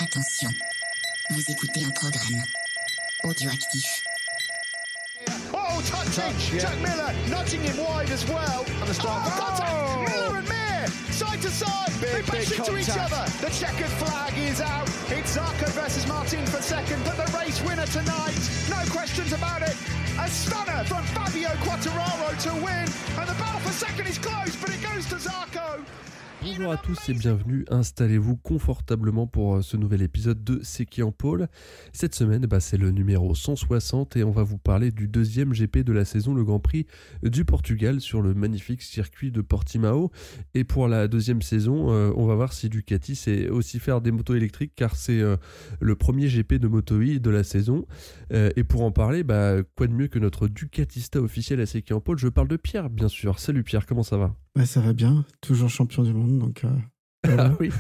Attention, vous écoutez un programme audioactif. Oh, touching! Jack Miller nudging him wide as well. Contact! Miller and Mir! Side to side! They bash into each other! The checkered flag is out! It's Zarco versus Martin for second, but the race winner tonight, no questions about it! A stunner from Fabio Quartararo to win, and the battle for second is close, but it goes to Zarco! Bonjour à tous et bienvenue, installez-vous confortablement pour ce nouvel épisode de C'est qui en pôle. Cette semaine, c'est le numéro 160 et on va vous parler du deuxième GP de la saison, le Grand Prix du Portugal sur le magnifique circuit de Portimao. Et pour la deuxième saison, on va voir si Ducati sait aussi faire des motos électriques car c'est le premier GP de Moto E de la saison. Et pour en parler, quoi de mieux que notre Ducatista officiel à C'est qui en pôle. Je parle de Pierre bien sûr. Salut Pierre, comment ça va ? Ouais, ça va bien, toujours champion du monde, donc... Ah oui.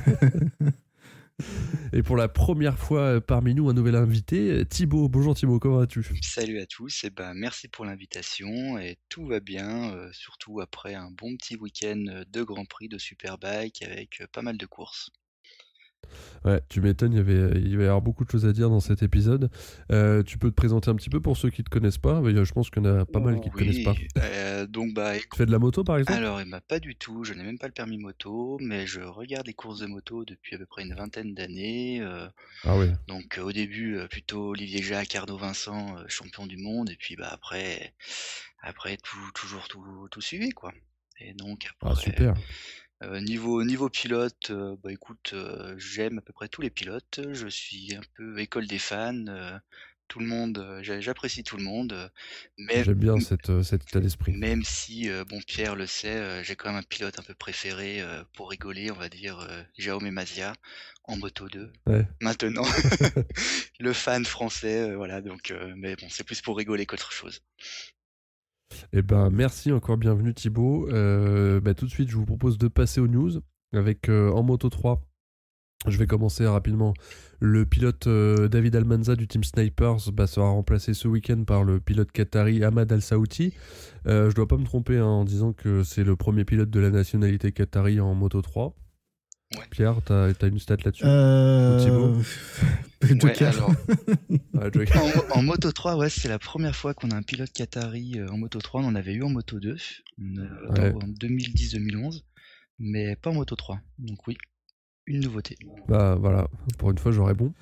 Et pour la première fois parmi nous, un nouvel invité, Thibaut. Bonjour Thibaut, comment vas-tu ? Salut à tous, merci pour l'invitation et tout va bien, surtout après un bon petit week-end de Grand Prix de Superbike avec pas mal de courses. Ouais, tu m'étonnes, il va y avoir beaucoup de choses à dire dans cet épisode. Tu peux te présenter un petit peu pour ceux qui ne te connaissent pas ? Je pense qu'il y en a pas mal qui ne te connaissent pas. Tu fais de la moto par exemple ? Alors, pas du tout, je n'ai même pas le permis moto, mais je regarde les courses de moto depuis à peu près une vingtaine d'années. Ah oui. Donc au début, plutôt Olivier Jacques, Arnaud Vincent, champion du monde, et puis après tout suivi, quoi. Et donc après... Ah super. Niveau pilote, écoute, j'aime à peu près tous les pilotes. Je suis un peu école des fans. Tout le monde, j'apprécie tout le monde. J'aime bien cet état d'esprit. Même si, Pierre le sait, j'ai quand même un pilote un peu préféré pour rigoler, on va dire Jaume Mazia en Moto 2. Ouais. Maintenant, le fan français, voilà. Donc, mais bon, c'est plus pour rigoler qu'autre chose. Eh merci, encore bienvenue Thibaut. Tout de suite, je vous propose de passer aux news avec en Moto 3. Je vais commencer rapidement. Le pilote David Almanza du team Snipers sera remplacé ce week-end par le pilote qatari Ahmad Al-Saouti. Je dois pas me tromper en disant que c'est le premier pilote de la nationalité qatari en Moto 3. Ouais. Pierre, t'as une stat là-dessus Thibaut en Moto 3, c'est la première fois qu'on a un pilote qatari en Moto 3. On en avait eu en Moto 2 en 2010-2011, mais pas en Moto 3. Donc oui, une nouveauté. Voilà, pour une fois j'aurais bon.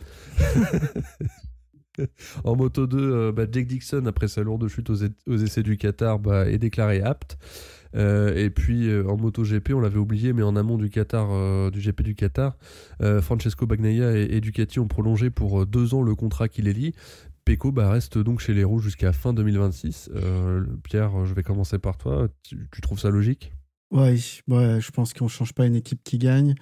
En Moto 2, Jake Dixon, après sa lourde chute aux essais du Qatar, est déclaré apte. Et puis en MotoGP, on l'avait oublié, mais en amont du Qatar, du GP du Qatar, Francesco Bagnaia et Ducati ont prolongé pour 2 ans le contrat qui les lie. Pecco reste donc chez les Rouges jusqu'à fin 2026. Pierre, je vais commencer par toi. Tu trouves ça logique ? Ouais, je pense qu'on ne change pas une équipe qui gagne.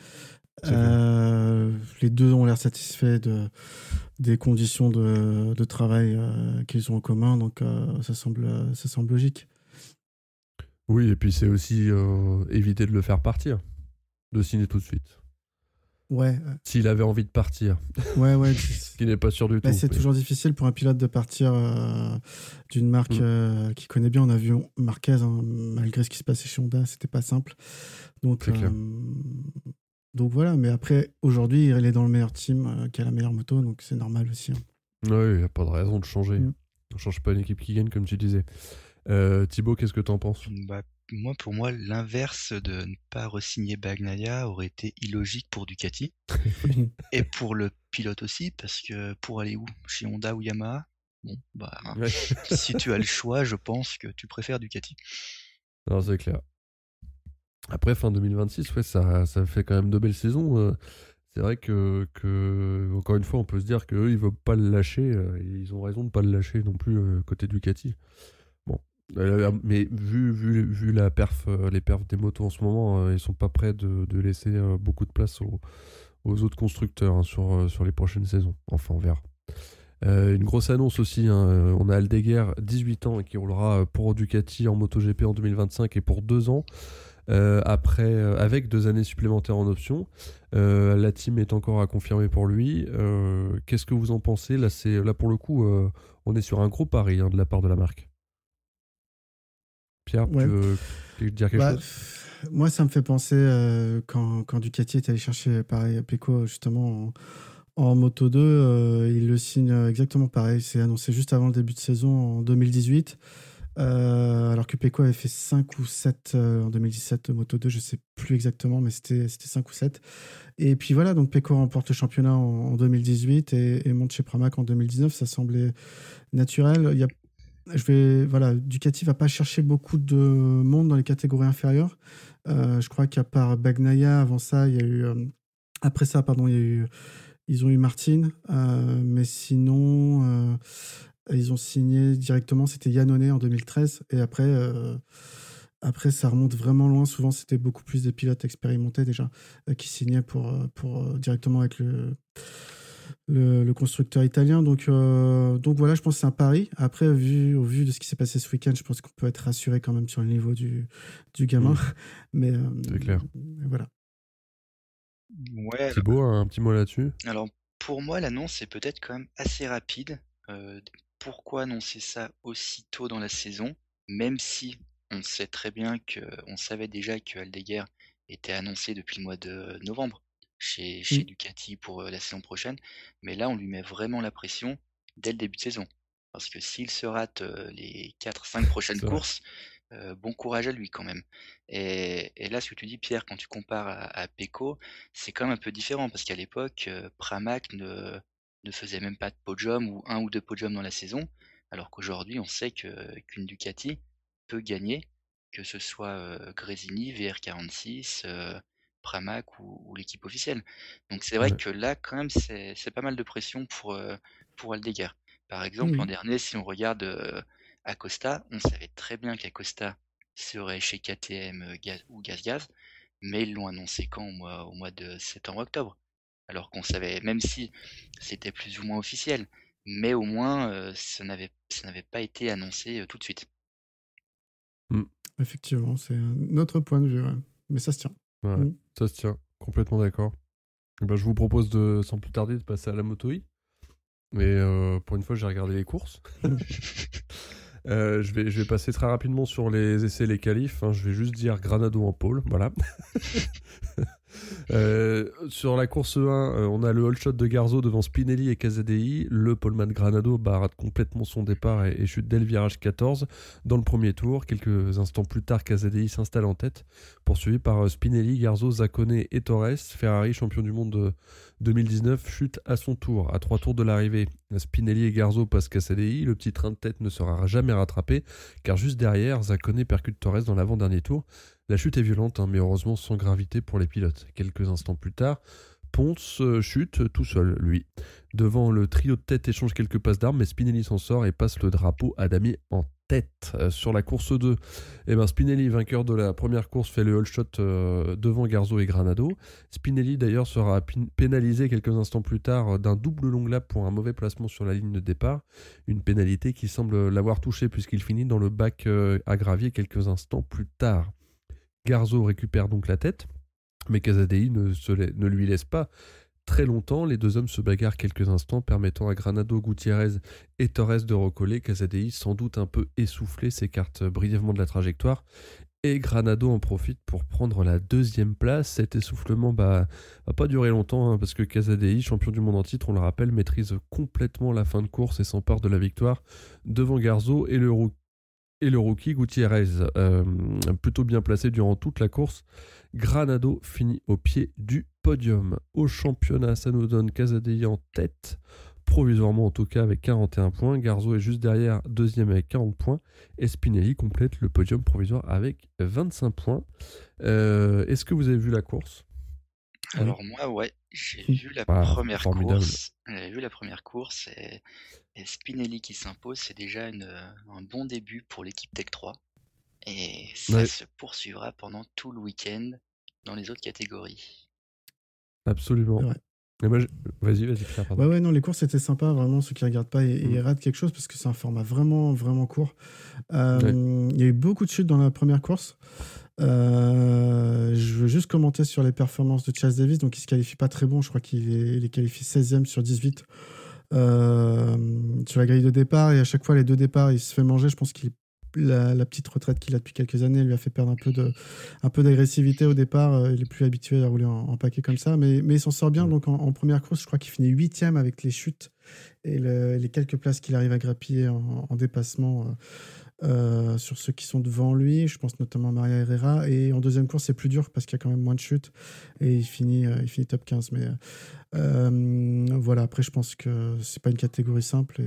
Les deux ont l'air satisfaits des conditions de travail qu'ils ont en commun, donc ça semble logique. Oui, et puis c'est aussi éviter de le faire partir, de signer tout de suite. Ouais. S'il avait envie de partir. Ouais. Ce qui n'est pas sûr du tout. C'est toujours difficile pour un pilote de partir d'une marque qu'il connaît bien. On a vu Marquez, malgré ce qui se passait chez Honda, c'était pas simple. Donc voilà, mais après, aujourd'hui, il est dans le meilleur team qui a la meilleure moto, donc c'est normal aussi. Oui, il n'y a pas de raison de changer. On ne change pas une équipe qui gagne, comme tu disais. Thibaut, qu'est-ce que tu en penses ? Pour moi, l'inverse de ne pas re-signer Bagnaia aurait été illogique pour Ducati. Et pour le pilote aussi, parce que pour aller où ? Chez Honda ou Yamaha ? Si tu as le choix, je pense que tu préfères Ducati. Non, c'est clair. Après, fin 2026, ça fait quand même 2 belles saisons. C'est vrai que, encore une fois, on peut se dire qu'eux, ils ne veulent pas le lâcher. Ils ont raison de ne pas le lâcher non plus côté Ducati. Bon. Mais vu les perfs des motos en ce moment, ils ne sont pas prêts de laisser beaucoup de place aux autres constructeurs sur les prochaines saisons. Enfin, on verra. Une grosse annonce aussi, on a Aldeguer, 18 ans, qui roulera pour Ducati en MotoGP en 2025 et pour 2 ans. Avec 2 années supplémentaires en option. La team est encore à confirmer pour lui. Qu'est-ce que vous en pensez ? Là pour le coup, on est sur un gros pari de la part de la marque. Pierre, tu veux dire quelque chose ? Moi, ça me fait penser quand Ducati est allé chercher pareil Pecco justement En Moto 2, il le signe exactement pareil. C'est annoncé juste avant le début de saison en 2018. Alors que Pecco avait fait 5 ou 7 en 2017 Moto 2, je ne sais plus exactement, mais c'était 5 ou 7. Et puis voilà, donc Pecco remporte le championnat en 2018 et monte chez Pramac en 2019. Ça semblait naturel. Ducati va pas chercher beaucoup de monde dans les catégories inférieures. Je crois qu'à part Bagnaia, avant ça, il y a eu... après ça, pardon, ils ont eu Martin, mais sinon, ils ont signé directement, c'était Iannone en 2013, et après, ça remonte vraiment loin. Souvent, c'était beaucoup plus des pilotes expérimentés déjà qui signaient pour directement avec le constructeur italien. Donc voilà, je pense que c'est un pari. Après, au vu de ce qui s'est passé ce week-end, je pense qu'on peut être rassuré quand même sur le niveau du gamin. Mais c'est clair. Voilà. Ouais. Thibaut, un petit mot là-dessus? Alors, pour moi, l'annonce est peut-être quand même assez rapide. Pourquoi annoncer ça aussitôt dans la saison, même si on sait très bien on savait déjà que Aldeguer était annoncé depuis le mois de novembre chez Ducati pour la saison prochaine, mais là on lui met vraiment la pression dès le début de saison, parce que s'il se rate les 4-5 prochaines courses, bon courage à lui quand même. Et là, ce que tu dis, Pierre, quand tu compares à Pecco, c'est quand même un peu différent, parce qu'à l'époque, Pramac ne faisait même pas de podium ou 1 ou 2 podiums dans la saison, alors qu'aujourd'hui, on sait qu'une Ducati peut gagner, que ce soit Gresini, VR46, Pramac ou l'équipe officielle. Donc c'est vrai que là, quand même, c'est pas mal de pression pour Aldeguer. Par exemple, l'an dernier, si on regarde Acosta, on savait très bien qu'Acosta serait chez KTM ou GasGas, mais ils l'ont annoncé quand au mois de septembre-octobre. Alors qu'on savait, même si c'était plus ou moins officiel, mais au moins ça n'avait pas été annoncé tout de suite. Effectivement, c'est un autre point de vue, ouais. Mais ça se tient. Ouais, ça se tient, complètement d'accord. Ben, je vous propose sans plus tarder de passer à la Moto E. Mais pour une fois, j'ai regardé les courses. Je vais passer très rapidement sur les essais et les qualifs. Je vais juste dire Granado en pole, voilà. Sur la course 1, on a le all shot de Garzo devant Spinelli et Casadei. Le poleman Granado rate complètement son départ et chute dès le virage 14 dans le premier tour. Quelques instants plus tard, Casadei s'installe en tête, poursuivi par Spinelli, Garzo, Zaccone et Torres. Ferrari, champion du monde 2019, chute à son tour. À 3 tours de l'arrivée, Spinelli et Garzo passent Casadei. Le petit train de tête ne sera jamais rattrapé, car juste derrière, Zaccone percute Torres dans l'avant-dernier tour. La chute est violente, mais heureusement sans gravité pour les pilotes. Quelques instants plus tard, Ponce chute tout seul, lui. Devant le trio de tête échange quelques passes d'armes, mais Spinelli s'en sort et passe le drapeau à Damier en tête. Sur la course 2, Spinelli, vainqueur de la première course, fait le all shot devant Garzo et Granado. Spinelli d'ailleurs sera pénalisé quelques instants plus tard d'un double long lap pour un mauvais placement sur la ligne de départ. Une pénalité qui semble l'avoir touché puisqu'il finit dans le bac à gravier quelques instants plus tard. Garzo récupère donc la tête, mais Casadei ne lui laisse pas très longtemps. Les deux hommes se bagarrent quelques instants, permettant à Granado, Gutiérrez et Torres de recoller. Casadei, sans doute un peu essoufflé, s'écarte brièvement de la trajectoire et Granado en profite pour prendre la deuxième place. Cet essoufflement va pas durer longtemps, parce que Casadei, champion du monde en titre, on le rappelle, maîtrise complètement la fin de course et s'empare de la victoire devant Garzo et le rookie Gutiérrez, plutôt bien placé durant toute la course. Granado finit au pied du podium. Au championnat, ça nous donne Casadei en tête, provisoirement en tout cas avec 41 points. Garzo est juste derrière, deuxième avec 40 points. Et Spinelli complète le podium provisoire avec 25 points. Est-ce que vous avez vu la course ? Alors moi, ouais, j'ai vu la première course. J'ai vu la première course et Spinelli qui s'impose, c'est déjà un bon début pour l'équipe Tech 3. Et ça se poursuivra pendant tout le week-end dans les autres catégories. Absolument. Et moi, vas-y, Pierre, pardon. Ouais, non, les courses étaient sympas, vraiment. Ceux qui ne regardent pas, ils ratent quelque chose parce que c'est un format vraiment, vraiment court. Il y a eu beaucoup de chutes dans la première course. Je veux juste commenter sur les performances de Chase Davis. Donc, il ne se qualifie pas très bon. Je crois qu'il est qualifié 16e sur 18 sur la grille de départ. Et à chaque fois, les deux départs, il se fait manger. Je pense qu'il la petite retraite qu'il a depuis quelques années lui a fait perdre un peu d'agressivité au départ. Il est plus habitué à rouler en paquet comme ça, mais il s'en sort bien. Donc en première course, je crois qu'il finit 8e avec les chutes et les quelques places qu'il arrive à grappiller en dépassement sur ceux qui sont devant lui. Je pense notamment à Maria Herrera. Et en deuxième course, c'est plus dur parce qu'il y a quand même moins de chutes et il finit top 15. Mais voilà, après, je pense que c'est pas une catégorie simple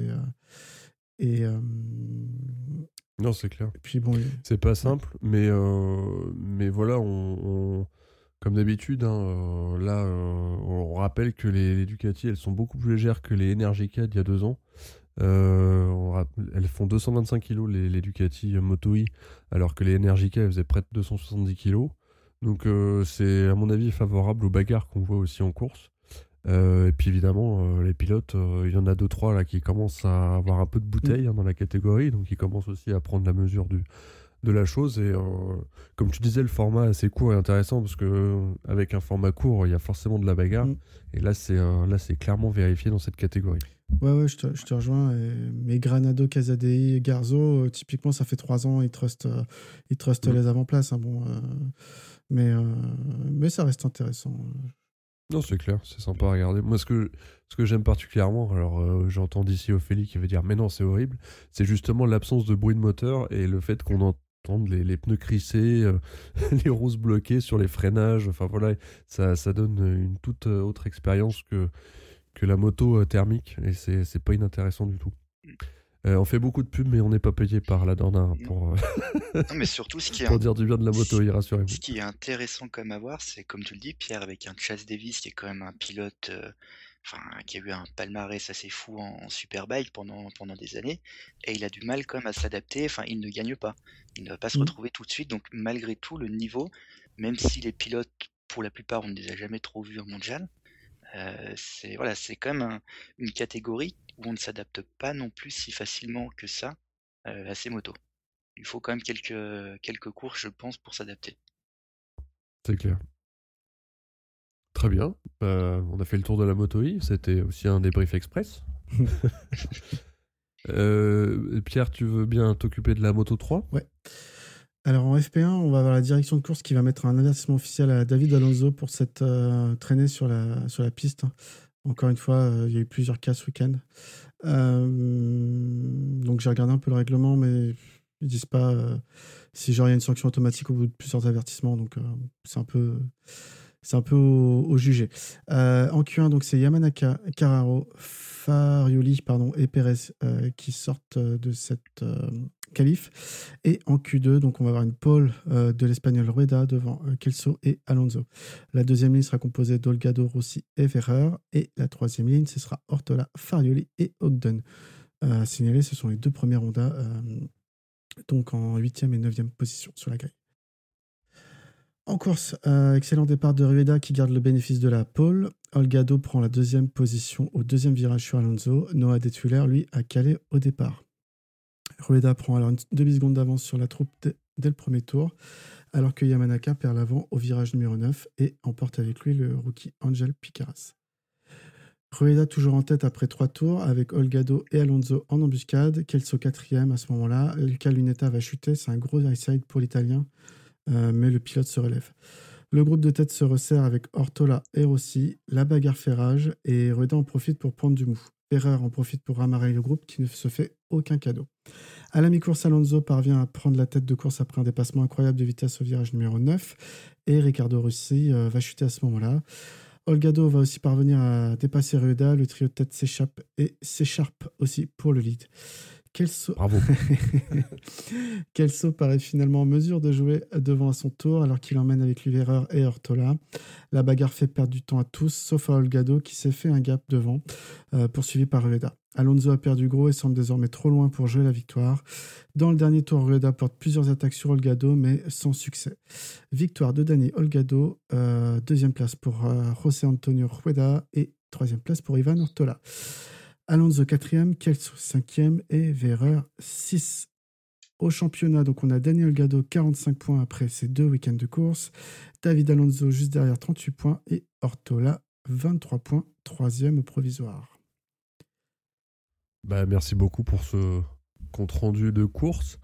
non, c'est clair. Et puis bon, c'est pas simple, mais voilà, on comme d'habitude, hein, là, on rappelle que les Ducati, elles sont beaucoup plus légères que les Energica d'il y a 2 ans. Elles font 225 kg les Ducati Moto E, alors que les Energica, elles faisaient près de 270 kg. Donc c'est, à mon avis, favorable aux bagarres qu'on voit aussi en course. Et puis évidemment, les pilotes, il y en a 2-3 là qui commencent à avoir un peu de bouteille dans la catégorie, donc ils commencent aussi à prendre la mesure de la chose. Et comme tu disais, le format assez court est intéressant parce que avec un format court, il y a forcément de la bagarre. Et là, c'est clairement vérifié dans cette catégorie. Ouais, je te rejoins. Mais Granado, Casadei, Garzo, typiquement, ça fait 3 ans, ils trustent les avant-places. Hein, mais ça reste intéressant. Non, c'est clair, c'est sympa à regarder. Moi, ce que j'aime particulièrement, alors j'entends d'ici Ophélie qui veut dire mais non, c'est horrible, c'est justement l'absence de bruit de moteur et le fait qu'on entende les pneus crisser, les roues bloquées sur les freinages. Enfin voilà, ça donne une toute autre expérience que la moto thermique, et c'est pas inintéressant du tout. On fait beaucoup de pubs, mais on n'est pas payé par la Dorna pour, non, mais surtout, pour dire du bien de la moto, rassurez-vous. Ce qui est intéressant quand même à voir, c'est comme tu le dis, Pierre, avec un Chase Davis qui est quand même un pilote qui a eu un palmarès assez fou en Superbike pendant des années, et il a du mal quand même à s'adapter. Enfin, il ne gagne pas. Il ne va pas se retrouver tout de suite. Donc malgré tout, le niveau, même si les pilotes, pour la plupart, on ne les a jamais trop vus en mondial, c'est quand même une catégorie où on ne s'adapte pas non plus si facilement que ça à ces motos. Il faut quand même quelques courses, je pense, pour s'adapter. C'est clair. Très bien. On a fait le tour de la Moto E. C'était aussi un débrief express. Pierre, tu veux bien t'occuper de la Moto 3 ? Ouais. Alors en FP1, on va avoir la direction de course qui va mettre un avertissement officiel à David Alonso pour cette traînée sur la piste. Encore une fois, il y a eu plusieurs cas ce week-end. Donc j'ai regardé un peu le règlement, mais ils disent pas si genre il y a une sanction automatique au bout de plusieurs avertissements. Donc c'est un peu au jugé. En Q1, donc c'est Yamanaka, Carraro, Farioli et Perez qui sortent de cette qualif. Et en Q2, donc on va avoir une pole de l'Espagnol Rueda devant Kelso et Alonso. La deuxième ligne sera composée d'Olgado, Rossi et Ferrer. Et la troisième ligne, ce sera Ortola, Farioli et Ogden. Signalé, ce sont les 2 premières Honda, donc en 8e et 9e position sur la grille. En course, excellent départ de Rueda qui garde le bénéfice de la pole. Olgado prend la 2e position au 2e virage sur Alonso. Noah Detuller, lui, a calé au départ. Rueda prend alors une demi-seconde d'avance sur la troupe dès le premier tour, alors que Yamanaka perd l'avant au virage numéro 9 et emporte avec lui le rookie Angel Picaras. Rueda toujours en tête après 3 tours, avec Olgado et Alonso en embuscade. Kelso 4e à ce moment-là. Luca Lunetta va chuter, c'est un gros high-side pour l'Italien, mais le pilote se relève. Le groupe de tête se resserre avec Ortola et Rossi. La bagarre fait rage et Rueda en profite pour prendre du mou. Ferrer en profite pour ramarrer le groupe qui ne se fait aucun cadeau. À la mi-course, Alonso parvient à prendre la tête de course après un dépassement incroyable de vitesse au virage numéro 9 et Riccardo Rossi va chuter à ce moment-là. Olgado va aussi parvenir à dépasser Rueda. Le trio de tête s'écharpe aussi pour le lead. Bravo. Kelso paraît finalement en mesure de jouer devant à son tour alors qu'il emmène avec lui Ferrer et Ortola. La bagarre fait perdre du temps à tous, sauf à Olgado qui s'est fait un gap devant, poursuivi par Rueda. Alonso a perdu gros et semble désormais trop loin pour jouer la victoire. Dans le dernier tour, Rueda porte plusieurs attaques sur Olgado, mais sans succès. Victoire de Dani Olgado, 2e place pour José Antonio Rueda et 3e place pour Ivan Ortola. Alonso 4e, Kelso 5e et Ferrer 6. Au championnat, donc on a Dani Olgado 45 points après ses 2 week-ends de course, David Alonso juste derrière 38 points et Ortola 23 points, 3e au provisoire. Merci beaucoup pour ce compte rendu de course.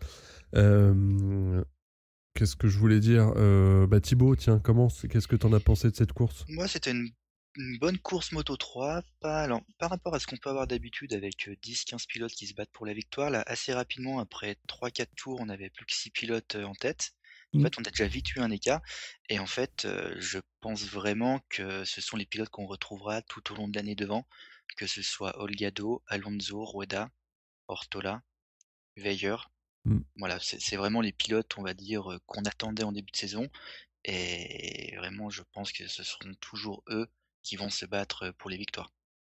Qu'est-ce que je voulais dire Thibaut, tiens, qu'est-ce que t'en as pensé de cette course? Moi, c'était une bonne course Moto 3. Alors, par rapport à ce qu'on peut avoir d'habitude avec 10-15 pilotes qui se battent pour la victoire, là, assez rapidement, après 3-4 tours, on n'avait plus que 6 pilotes en tête. En fait, on a déjà vite eu un écart. Et en fait, je pense vraiment que ce sont les pilotes qu'on retrouvera tout au long de l'année devant, que ce soit Olgado, Alonso, Rueda, Ortola, Weyer. Voilà, c'est vraiment les pilotes, on va dire, qu'on attendait en début de saison. Et vraiment, je pense que ce seront toujours eux qui vont se battre pour les victoires.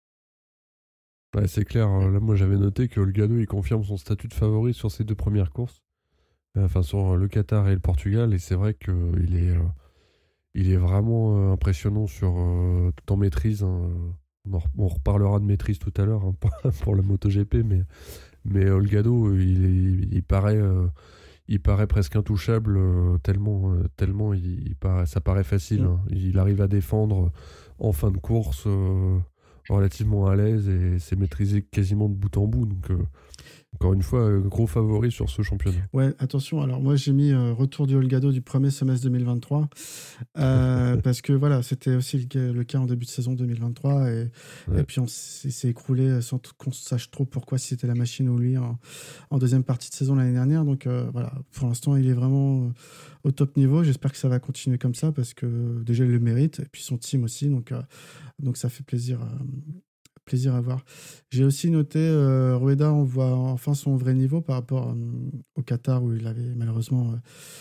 Ouais, c'est clair. Là, moi, j'avais noté que Olgado, il confirme son statut de favori sur ses 2 premières courses. Enfin, sur le Qatar et le Portugal. Et c'est vrai qu'il est vraiment impressionnant tout en maîtrise. Hein. On reparlera de maîtrise tout à l'heure, hein, pour la MotoGP. Mais Olgado, il paraît presque intouchable, tellement ça paraît facile. Hein. Il arrive à défendre en fin de course relativement à l'aise et c'est maîtrisé quasiment de bout en bout. Donc, encore une fois, gros favori sur ce championnat. Ouais, attention. Alors, moi, j'ai mis retour du Olgado du premier semestre 2023 parce que voilà, c'était aussi le cas en début de saison 2023 et puis s'est écroulé sans qu'on sache trop pourquoi, si c'était la machine ou lui en deuxième partie de saison l'année dernière. Donc, voilà, pour l'instant, il est vraiment au top niveau. J'espère que ça va continuer comme ça parce que déjà, il le mérite et puis son team aussi. Donc ça fait plaisir à voir. J'ai aussi noté Rueda, on voit enfin son vrai niveau par rapport au Qatar où il avait malheureusement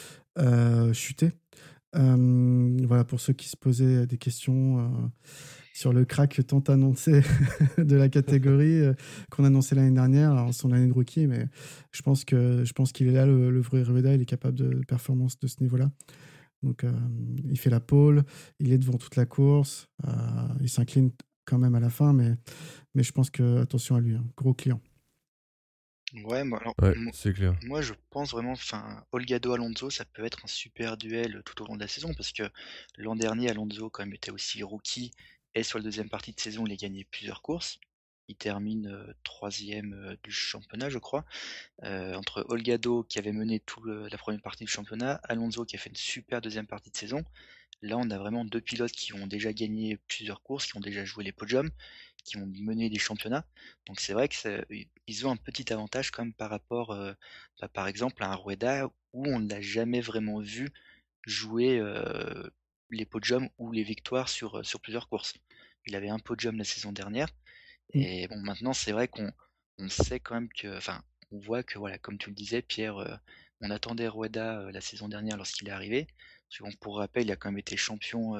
chuté. Voilà, pour ceux qui se posaient des questions sur le crack tant annoncé de la catégorie qu'on annonçait l'année dernière, alors son année de rookie, mais je pense qu'il est là, le vrai Rueda, il est capable de performance de ce niveau-là. Donc, il fait la pole, il est devant toute la course, il s'incline quand même à la fin, mais je pense que, attention à lui, hein, gros client. Ouais, alors, c'est clair. Moi, je pense vraiment, Olgado Alonso, ça peut être un super duel tout au long de la saison parce que l'an dernier, Alonso, quand même, était aussi rookie et sur la deuxième partie de saison, il a gagné plusieurs courses. Il termine 3e du championnat, je crois. Entre Olgado qui avait mené la première partie du championnat, Alonso qui a fait une super deuxième partie de saison. Là, on a vraiment 2 pilotes qui ont déjà gagné plusieurs courses, qui ont déjà joué les podiums, qui ont mené des championnats. Donc c'est vrai qu'ils ont un petit avantage quand même par rapport, par exemple, à un Rueda où on ne l'a jamais vraiment vu jouer les podiums ou les victoires sur plusieurs courses. Il avait un podium la saison dernière. Et bon, maintenant, c'est vrai qu'on sait quand même on voit que, voilà, comme tu le disais, Pierre, on attendait Rueda la saison dernière lorsqu'il est arrivé. Pour rappel, il a quand même été champion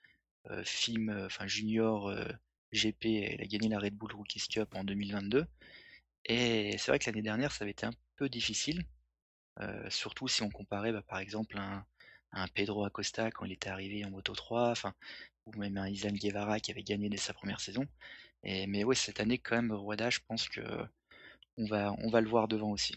junior GP, et il a gagné la Red Bull Rookies Cup en 2022. Et c'est vrai que l'année dernière, ça avait été un peu difficile, surtout si on comparait par exemple à un Pedro Acosta quand il était arrivé en Moto 3, ou même un Izan Guevara qui avait gagné dès sa première saison. Mais ouais, cette année, quand même, Rueda, je pense que on va le voir devant aussi.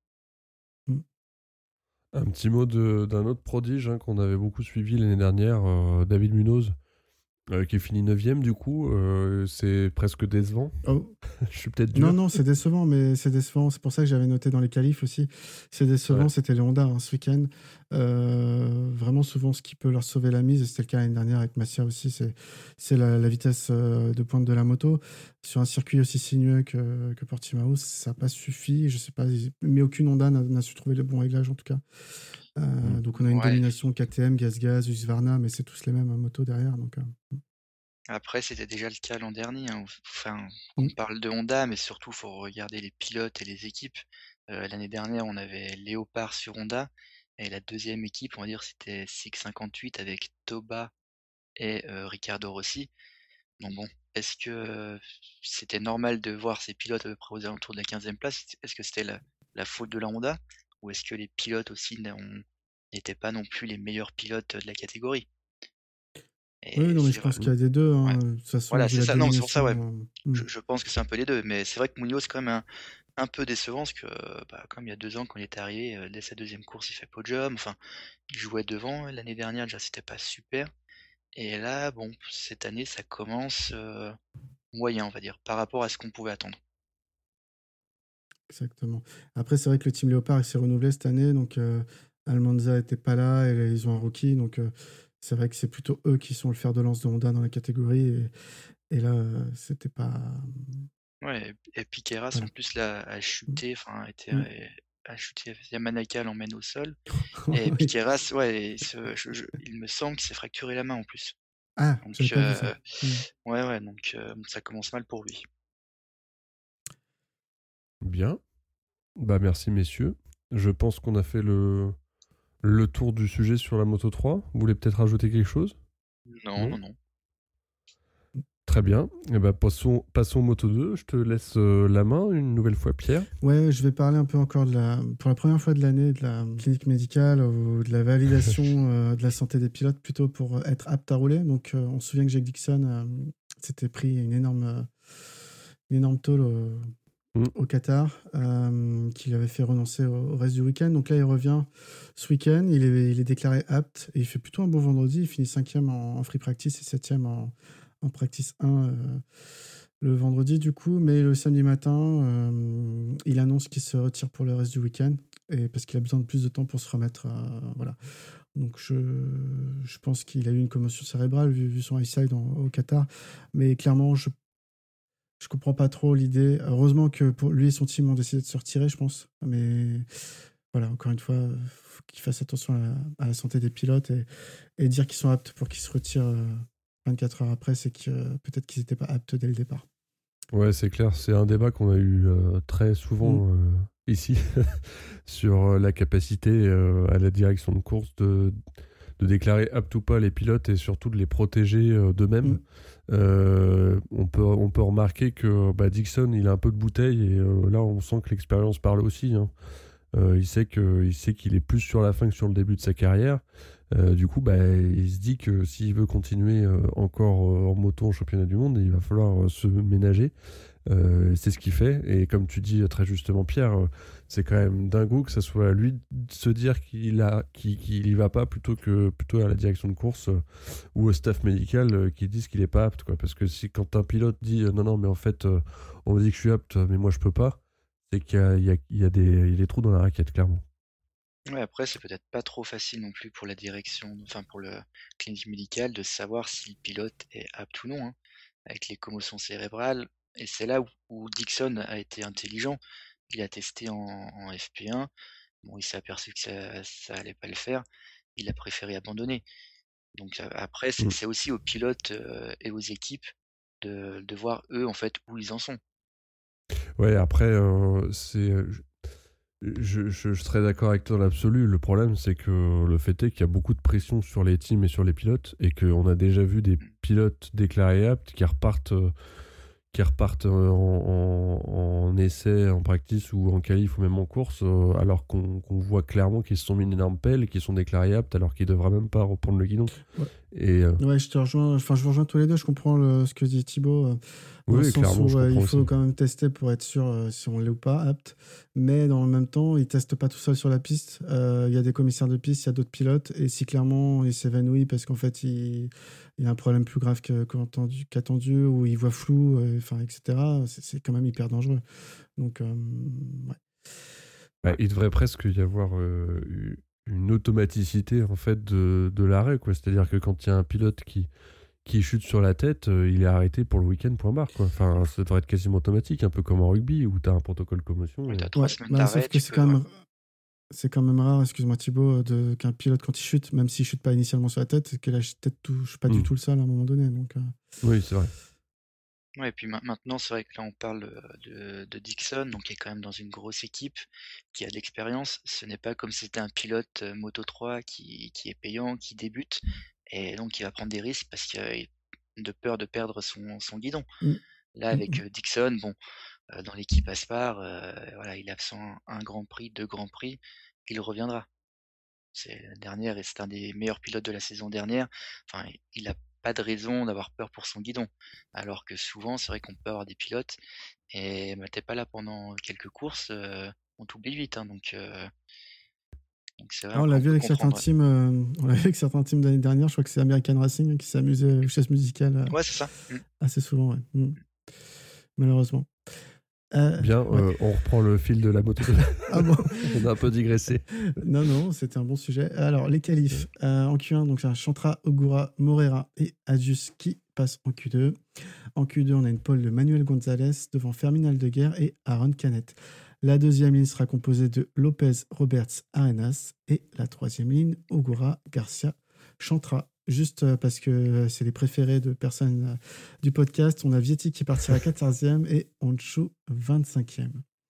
Un petit mot d'un autre prodige qu'on avait beaucoup suivi l'année dernière, David Munoz, qui est fini 9ème du coup. C'est presque décevant. Oh. Je suis peut-être dur. Non, c'est décevant, mais c'est décevant. C'est pour ça que j'avais noté dans les qualifs aussi. C'est décevant, c'était les Honda ce week-end. Vraiment, souvent, ce qui peut leur sauver la mise, et c'était le cas l'année dernière avec Massia aussi, c'est la vitesse de pointe de la moto. Sur un circuit aussi sinueux que Portimao, ça n'a pas suffi. Je sais pas, mais aucune Honda n'a su trouver le bon réglage en tout cas. Donc on a une domination KTM, Gaz, Husqvarna, mais c'est tous les mêmes motos derrière. Donc, Après, c'était déjà le cas l'an dernier. On parle de Honda, mais surtout, il faut regarder les pilotes et les équipes. L'année dernière, on avait Léopard sur Honda, et la deuxième équipe, on va dire, c'était 658 avec Toba et Ricardo Rossi. Donc bon, est-ce que c'était normal de voir ces pilotes à peu près aux alentours de la 15e place? Est-ce que c'était la faute de la Honda? Ou est-ce que les pilotes aussi n'étaient pas non plus les meilleurs pilotes de la catégorie? Oui, non, mais je pense qu'il y a des deux. Hein. De toute façon, voilà, c'est ça. Non, c'est pour ça, ouais. Je pense que c'est un peu les deux. Mais c'est vrai que Munoz, quand même, un peu décevant, parce que, comme il y a 2 ans, quand il était arrivé, dès sa deuxième course, il fait podium. Il jouait devant. L'année dernière, déjà, c'était pas super. Et là, bon, cette année, ça commence moyen, on va dire, par rapport à ce qu'on pouvait attendre. Exactement. Après, c'est vrai que le Team Léopard s'est renouvelé cette année, donc Almanza n'était pas là, et là, ils ont un rookie, donc c'est vrai que c'est plutôt eux qui sont le fer de lance de Honda dans la catégorie, et là, c'était pas... Ouais, et Piqueras, en plus, là, a chuté, enfin, a chuté, Yamanaka l'emmène au sol, et Oui. Piqueras, ouais, il me semble qu'il s'est fracturé la main, en plus. Ah, Donc, j'avais pas vu ça. ouais, donc ça commence mal pour lui. Bien. Bah merci messieurs. Je pense qu'on a fait le tour du sujet sur la Moto 3. Vous voulez peut-être rajouter quelque chose ? Non. Très bien. Et bah passons au Moto 2. Je te laisse la main une nouvelle fois, Pierre. Ouais, je vais parler un peu encore pour la première fois de l'année, de la clinique médicale ou de la validation de la santé des pilotes, plutôt pour être apte à rouler. Donc, on se souvient que Jake Dixon s'était pris une énorme tôle au Qatar, qui avait fait renoncer au reste du week-end. Donc là, il revient ce week-end. Il est déclaré apte et il fait plutôt un bon vendredi. Il finit 5e en free practice et 7e en practice 1 le vendredi, du coup. Mais le samedi matin, il annonce qu'il se retire pour le reste du week-end, et parce qu'il a besoin de plus de temps pour se remettre. Voilà. Donc je pense qu'il a eu une commotion cérébrale vu son eyesight au Qatar. Mais clairement, je comprends pas trop l'idée. Heureusement que pour lui et son team ont décidé de se retirer, je pense. Mais voilà, encore une fois, faut qu'ils fassent attention à la santé des pilotes, et dire qu'ils sont aptes pour qu'ils se retirent 24 heures après, c'est que peut-être qu'ils n'étaient pas aptes dès le départ. Ouais, c'est clair. C'est un débat qu'on a eu très souvent ici sur la capacité à la direction de course de déclarer apte ou pas les pilotes, et surtout de les protéger d'eux-mêmes. On peut remarquer que Dixon, il a un peu de bouteille, et là on sent que l'expérience parle aussi, hein. Il sait qu'il est plus sur la fin que sur le début de sa carrière. Du coup, il se dit que s'il veut continuer encore en moto en championnat du monde, il va falloir se ménager. C'est ce qu'il fait, et comme tu dis très justement, Pierre, c'est quand même dingo que ça soit à lui de se dire qu'il y va pas, plutôt à la direction de course ou au staff médical qui disent qu'il est pas apte, quoi. Parce que quand un pilote dit non mais en fait on me dit que je suis apte mais moi je peux pas, c'est qu'il y a des trous dans la raquette, clairement. Ouais, après, c'est peut-être pas trop facile non plus pour la direction, enfin pour le clinique médicale, de savoir si le pilote est apte ou non, hein, avec les commotions cérébrales. Et c'est là où Dixon a été intelligent. Il a testé en FP1. Bon, il s'est aperçu que ça allait pas le faire. Il a préféré abandonner. Donc après, c'est aussi aux pilotes et aux équipes de voir eux en fait où ils en sont. Ouais, après, je serais d'accord avec toi dans l'absolu. Le problème, c'est que le fait est qu'il y a beaucoup de pression sur les teams et sur les pilotes, et qu'on a déjà vu des pilotes déclarés aptes qui repartent en essai, en practice ou en qualif ou même en course, alors qu'on voit clairement qu'ils se sont mis une énorme pelle et qu'ils sont déclarés aptes alors qu'ils ne devraient même pas reprendre le guidon. Ouais. Et ouais, je vous rejoins tous les deux. Je comprends ce que dit Thibaut. Dans oui, le sens clairement, où il faut aussi. quand même tester pour être sûr si on l'est ou pas apte. Mais dans le même temps, il ne teste pas tout seul sur la piste. Il y a des commissaires de piste, il y a d'autres pilotes. Et si clairement il s'évanouit parce qu'en fait il y a un problème plus grave qu'attendu, ou il voit flou, etc., c'est quand même hyper dangereux. Donc, ouais. Il devrait presque y avoir une automaticité en fait de l'arrêt, quoi. C'est-à-dire que quand il y a un pilote qui chute sur la tête, il est arrêté pour le week-end, point barre, quoi. Enfin, ça devrait être quasiment automatique, un peu comme en rugby où tu as un protocole commotion. Oui, t'as 3 semaines d'arrêt. Sauf que c'est quand même rare, excuse-moi Thibaut, qu'un pilote, quand il chute, même s'il chute pas initialement sur la tête, que la tête touche pas du tout le sol à un moment donné. Donc, oui, c'est vrai. Ouais, et puis maintenant, c'est vrai que là, on parle de Dixon, donc qui est quand même dans une grosse équipe, qui a de l'expérience. Ce n'est pas comme si c'était un pilote Moto 3 qui est payant, qui débute, et donc qui va prendre des risques parce qu'il a de peur de perdre son guidon. Là, avec Dixon, bon, dans l'équipe Aspar, voilà, il est absent un Grand Prix, 2 Grands Prix, il reviendra. C'est la dernière, et c'est un des meilleurs pilotes de la saison dernière. Enfin, il a pas de raison d'avoir peur pour son guidon. Alors que souvent, c'est vrai qu'on peut avoir des pilotes, et t'es pas là pendant quelques courses, on t'oublie vite, hein, donc c'est vrai. On l'a vu avec certains teams. On l'a vu avec certains teams l'année dernière. Je crois que c'est American Racing qui s'est amusé aux chaises musicales. Ouais, c'est ça. Assez souvent, ouais. Malheureusement. Bien, on reprend le fil de la moto. Ah bon. On a un peu digressé. Non, c'était un bon sujet. Alors, les qualifs. En Q1, donc, c'est Chantra, Ogura, Morera et Adius qui passent en Q2. En Q2, on a une pole de Manuel Gonzalez devant Fermin Aldeguer et Aaron Canet. La deuxième ligne sera composée de Lopez, Roberts, Arenas. Et la troisième ligne, Ogura, Garcia, Chantra. Juste parce que c'est les préférés de personnes du podcast, on a Vietti qui partira 14e et Honshu 25e.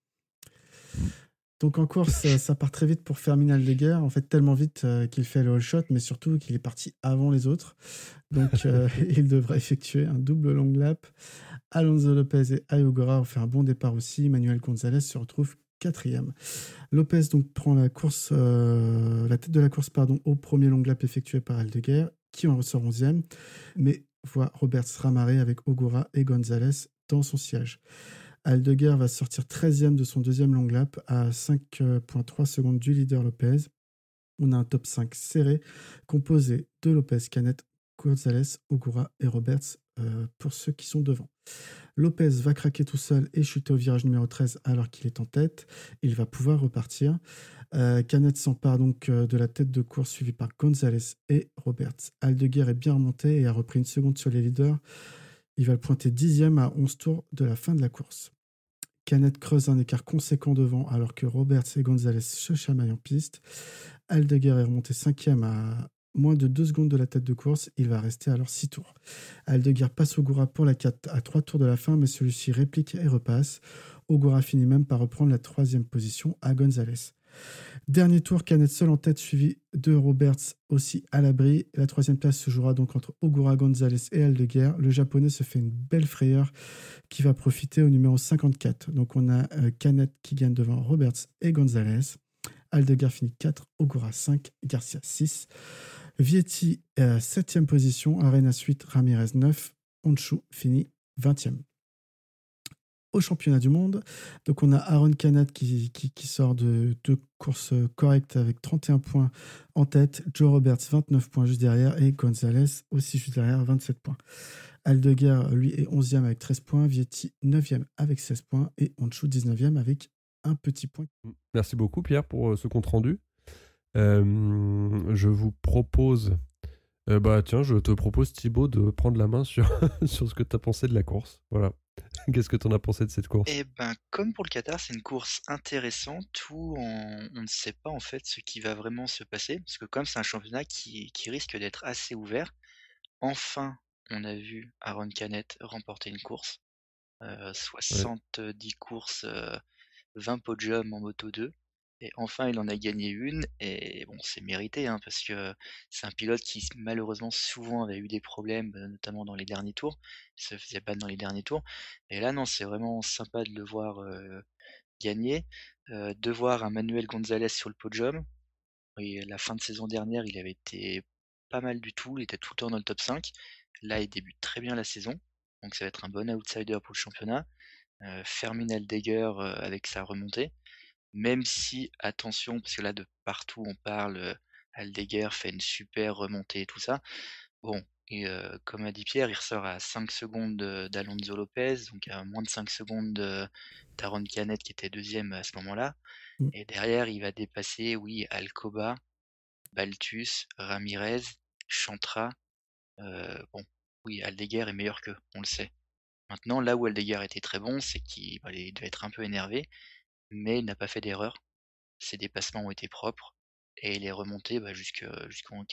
Donc en course, ça part très vite pour Fermin Aldeguer, en fait tellement vite qu'il fait le all shot, mais surtout qu'il est parti avant les autres. Donc il devra effectuer un double long lap. Alonso Lopez et Ayogura ont fait un bon départ aussi. Manuel Gonzalez se retrouve 4e. Lopez donc prend la tête de la course au premier long lap effectué par Aldeguer, qui en ressort 11e, mais voit Roberts ramarrer avec Ogura et Gonzalez dans son siège. Aldeguer va sortir 13e de son deuxième long lap à 5,3 secondes du leader Lopez. On a un top 5 serré composé de Lopez, Canet, Gonzalez, Ogura et Roberts pour ceux qui sont devant. Lopez va craquer tout seul et chuter au virage numéro 13 alors qu'il est en tête. Il va pouvoir repartir. Canet s'empare donc de la tête de course suivi par Gonzalez et Roberts. Aldeguer est bien remonté et a repris une seconde sur les leaders. Il va le pointer 10e à 11 tours de la fin de la course. Canet creuse un écart conséquent devant alors que Roberts et Gonzalez se chamaillent en piste. Aldeguer est remonté 5e à moins de 2 secondes de la tête de course. Il va rester alors 6 tours. Aldeguer passe Ogura pour la 4 à 3 tours de la fin, mais celui-ci réplique et repasse. Ogura finit même par reprendre la 3e position à Gonzalez. Dernier tour, Canet seul en tête, suivi de Roberts aussi à l'abri. La 3e place se jouera donc entre Ogura, Gonzalez et Aldeguer. Le japonais se fait une belle frayeur qui va profiter au numéro 54. Donc on a Canet qui gagne devant Roberts et Gonzalez. Aldeguer finit 4, Ogura 5, Garcia 6. Vietti 7e position, Arenas 8, Ramirez 9. Honshu finit 20e. Au championnat du monde, donc on a Aaron Canet qui sort de 2 courses correctes avec 31 points en tête, Joe Roberts 29 points juste derrière et Gonzalez aussi juste derrière 27 points. Aldeguer lui est 11e avec 13 points, Vietti 9e avec 16 points et Honshu 19e avec un petit point. Merci beaucoup Pierre pour ce compte rendu. Je vous propose je te propose Thibaut de prendre la main sur ce que tu as pensé de la course. Voilà. Qu'est-ce que tu en as pensé de cette course? Eh ben, comme pour le Qatar, c'est une course intéressante où on ne sait pas en fait ce qui va vraiment se passer, parce que comme c'est un championnat qui risque d'être assez ouvert, enfin, on a vu Aaron Canet remporter une course, 70 courses, 20 podiums en Moto 2. Et enfin, il en a gagné une, et bon, c'est mérité, hein, parce que c'est un pilote qui malheureusement souvent avait eu des problèmes, notamment dans les derniers tours, il se faisait battre dans les derniers tours. Et là, non, c'est vraiment sympa de le voir gagner, de voir un Manuel Gonzalez sur le podium. Et la fin de saison dernière, il avait été pas mal du tout, il était tout le temps dans le top 5. Là, il débute très bien la saison, donc ça va être un bon outsider pour le championnat. Fermin Aldeguer avec sa remontée. Même si, attention, parce que là, de partout, on parle, Aldeguer fait une super remontée et tout ça. Bon, et comme a dit Pierre, il ressort à 5 secondes d'Alonso Lopez, donc à moins de 5 secondes d'Aaron Canet qui était 2e à ce moment-là. Et derrière, il va dépasser, oui, Alcoba, Baltus, Ramirez, Chantra. Bon, oui, Aldeguer est meilleur qu'eux, on le sait. Maintenant, là où Aldeguer était très bon, c'est qu'il devait être un peu énervé, mais il n'a pas fait d'erreur. Ses dépassements ont été propres et il est remonté jusqu'en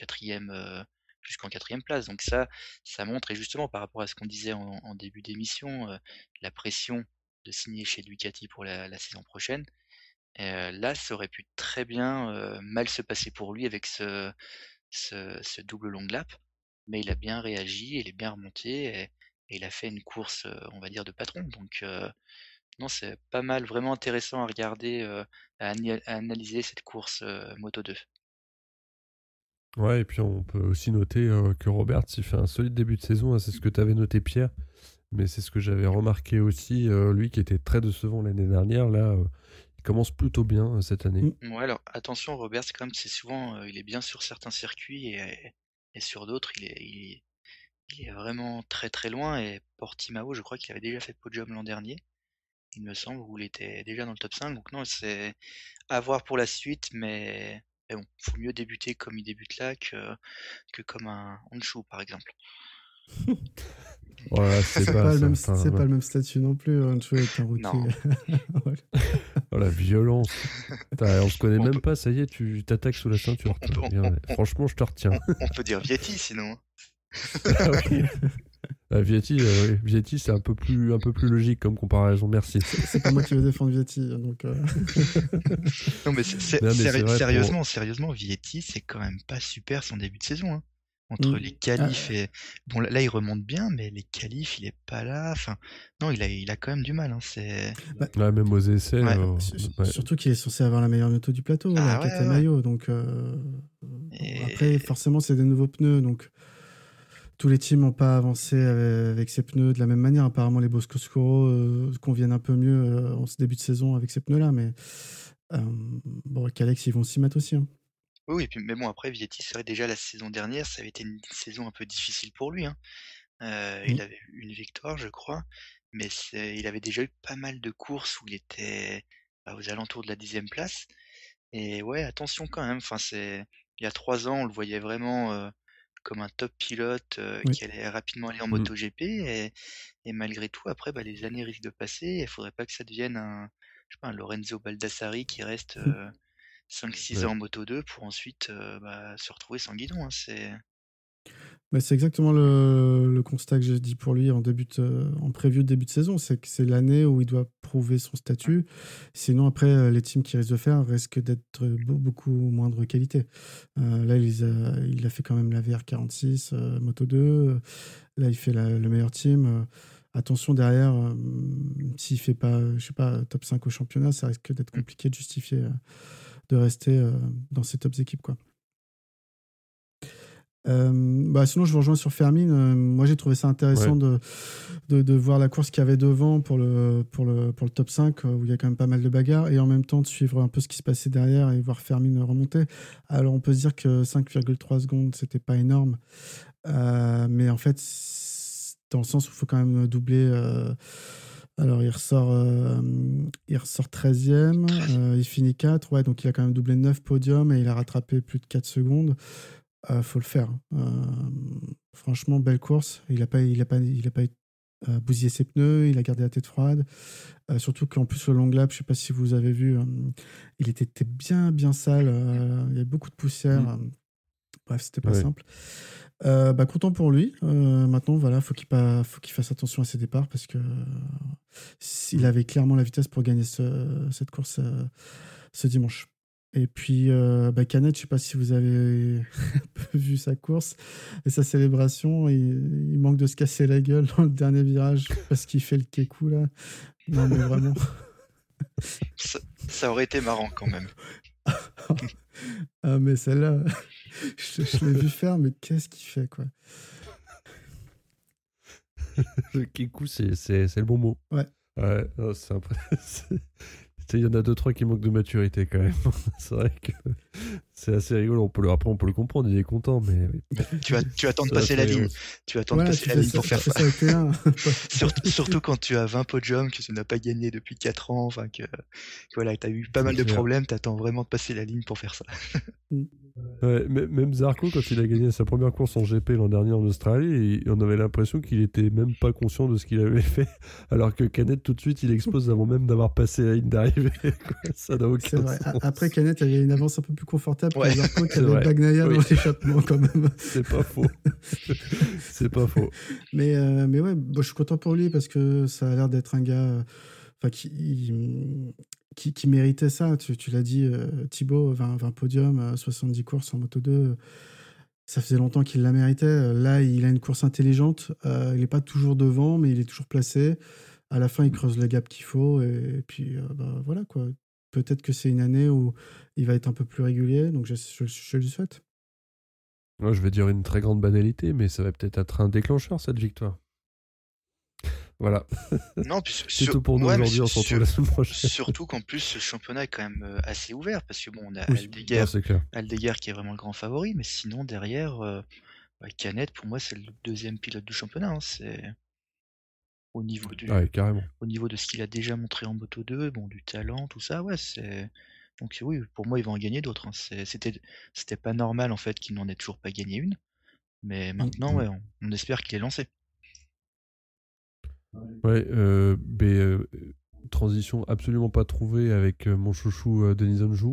4e place. Donc ça montre, et justement par rapport à ce qu'on disait en début d'émission, la pression de signer chez Ducati pour la saison prochaine. Là, ça aurait pu très bien mal se passer pour lui avec ce double long lap, mais il a bien réagi, il est bien remonté et il a fait une course, on va dire, de patron. Donc non, c'est pas mal, vraiment intéressant à regarder, à analyser cette course Moto 2. Ouais, et puis on peut aussi noter que Roberts, il fait un solide début de saison, hein, c'est ce que tu avais noté Pierre, mais c'est ce que j'avais remarqué aussi, lui qui était très décevant l'année dernière, là, il commence plutôt bien cette année. Ouais, alors attention, Roberts, comme c'est souvent, il est bien sur certains circuits et sur d'autres, il est vraiment très très loin, et Portimao, je crois qu'il avait déjà fait podium l'an dernier. il me semble, où il était déjà dans le top 5. Donc non, c'est à voir pour la suite, mais bon, faut mieux débuter comme il débute là que comme un Honshu, par exemple. Voilà, c'est pas le même statut non plus. Honshu est un rookie. Oh la violence. On se connaît même pas, ça y est, tu t'attaques sous la ceinture. Franchement, je te retiens. On peut dire Vietti sinon. Ah oui. Vietti, c'est un peu plus logique comme comparaison. Merci. C'est pas moi qui vais défendre Vietti, donc. Non mais, sérieusement, Vietti, c'est quand même pas super son début de saison. Hein. Entre les qualifs et bon là il remonte bien, mais les qualifs il est pas là. Enfin non, il a quand même du mal. Hein. C'est même aux essais. Surtout qu'il est censé avoir la meilleure moto du plateau, maillot. Donc après forcément c'est des nouveaux pneus, donc. Tous les teams n'ont pas avancé avec ces pneus de la même manière. Apparemment, les Bosco-Scuro conviennent un peu mieux en ce début de saison avec ces pneus-là. Mais Kalex, ils vont s'y mettre aussi. Hein. Oui, mais bon, après, Vietti, c'est vrai, déjà la saison dernière, ça avait été une saison un peu difficile pour lui. Hein. Il avait eu une victoire, je crois. Mais il avait déjà eu pas mal de courses où il était aux alentours de la 10e place. Et ouais, attention quand même. Enfin, il y a 3 ans, on le voyait vraiment... comme un top pilote qui allait rapidement aller en MotoGP et malgré tout après les années risquent de passer et il faudrait pas que ça devienne un Lorenzo Baldassari qui reste 5-6 ans en Moto2 pour ensuite se retrouver sans guidon. Hein, c'est exactement le constat que j'ai dit pour lui en preview de début de saison, c'est que c'est l'année où il doit prouver son statut. Sinon, après, les teams qui risquent de faire risquent d'être beaucoup moindre qualité. Là, il a fait quand même la VR46, Moto2. Là, il fait le meilleur team. Attention derrière, s'il fait pas, je sais pas, top 5 au championnat, ça risque d'être compliqué de justifier de rester dans ces top équipes, quoi. Sinon je vous rejoins sur Fermin. Moi j'ai trouvé ça intéressant de voir la course qu'il y avait devant pour le top 5 où il y a quand même pas mal de bagarres et en même temps de suivre un peu ce qui se passait derrière et voir Fermin remonter. Alors on peut se dire que 5,3 secondes c'était pas énorme, mais en fait dans le sens où il faut quand même doubler. Alors il ressort 13e, il finit 4, donc il a quand même doublé 9 podiums et il a rattrapé plus de 4 secondes. Faut le faire. Franchement, belle course. Il a pas bousillé ses pneus, il a gardé la tête froide. Surtout qu'en plus, le long lap, je sais pas si vous avez vu, il était bien, bien sale. Il y avait beaucoup de poussière. Bref, c'était pas simple. Content pour lui. Maintenant, voilà, faut qu'il fasse attention à ses départs parce que il avait clairement la vitesse pour gagner cette course ce dimanche. Et puis, Canet, je sais pas si vous avez vu sa course et sa célébration. Il manque de se casser la gueule dans le dernier virage parce qu'il fait le kékou, là. Non, mais vraiment. Ça aurait été marrant quand même. Mais celle-là, je l'ai vu faire, mais qu'est-ce qu'il fait, quoi. Le kékou, c'est le bon mot. Ouais. C'est il y en a 2-3 qui manquent de maturité quand même. C'est vrai que c'est assez rigolo. Après, on peut le comprendre, il est content, mais... Tu attends de passer la ligne. Tu attends de passer la ligne pour faire ça. Surtout quand tu as 20 podiums, que tu n'as pas gagné depuis 4 ans, enfin que voilà, tu as eu pas mal de problèmes, tu attends vraiment de passer la ligne pour faire ça. Ouais, même Zarco, quand il a gagné sa première course en GP l'an dernier en Australie, on avait l'impression qu'il était même pas conscient de ce qu'il avait fait, alors que Canet tout de suite il explose avant même d'avoir passé la ligne d'arrivée. Ça n'a aucun sens. Après Canet avait une avance un peu plus confortable que Zarco qui avait Bagnaia dans l'échappement quand même. C'est pas faux. C'est pas faux. Mais ouais, je suis content pour lui parce que ça a l'air d'être un gars qui méritait ça. Tu l'as dit, Thibaut, 20 podiums, 70 courses en Moto2. Ça faisait longtemps qu'il la méritait. Là, il a une course intelligente. Il n'est pas toujours devant, mais il est toujours placé. À la fin, il creuse le gap qu'il faut. Et puis, voilà, quoi. Peut-être que c'est une année où il va être un peu plus régulier. Donc, je lui souhaite. Moi, je vais dire une très grande banalité, mais ça va peut-être être un déclencheur, cette victoire. Voilà. Non, puis c'est tout pour nous aujourd'hui, on se retrouve la semaine prochaine. Surtout qu'en plus, ce championnat est quand même assez ouvert, parce que bon, on a Aldeguer qui est vraiment le grand favori, mais sinon, derrière, Canet, pour moi, c'est le deuxième pilote du championnat. Hein, au niveau du, carrément. au niveau de ce qu'il a déjà montré en Moto 2, bon, du talent, tout ça, ouais, c'est. Donc oui, pour moi, ils vont en gagner d'autres. Hein. C'était pas normal en fait qu'il n'en ait toujours pas gagné une, mais maintenant, ouais, on espère qu'il est lancé. Ouais, transition absolument pas trouvée avec mon chouchou Denis Onjou.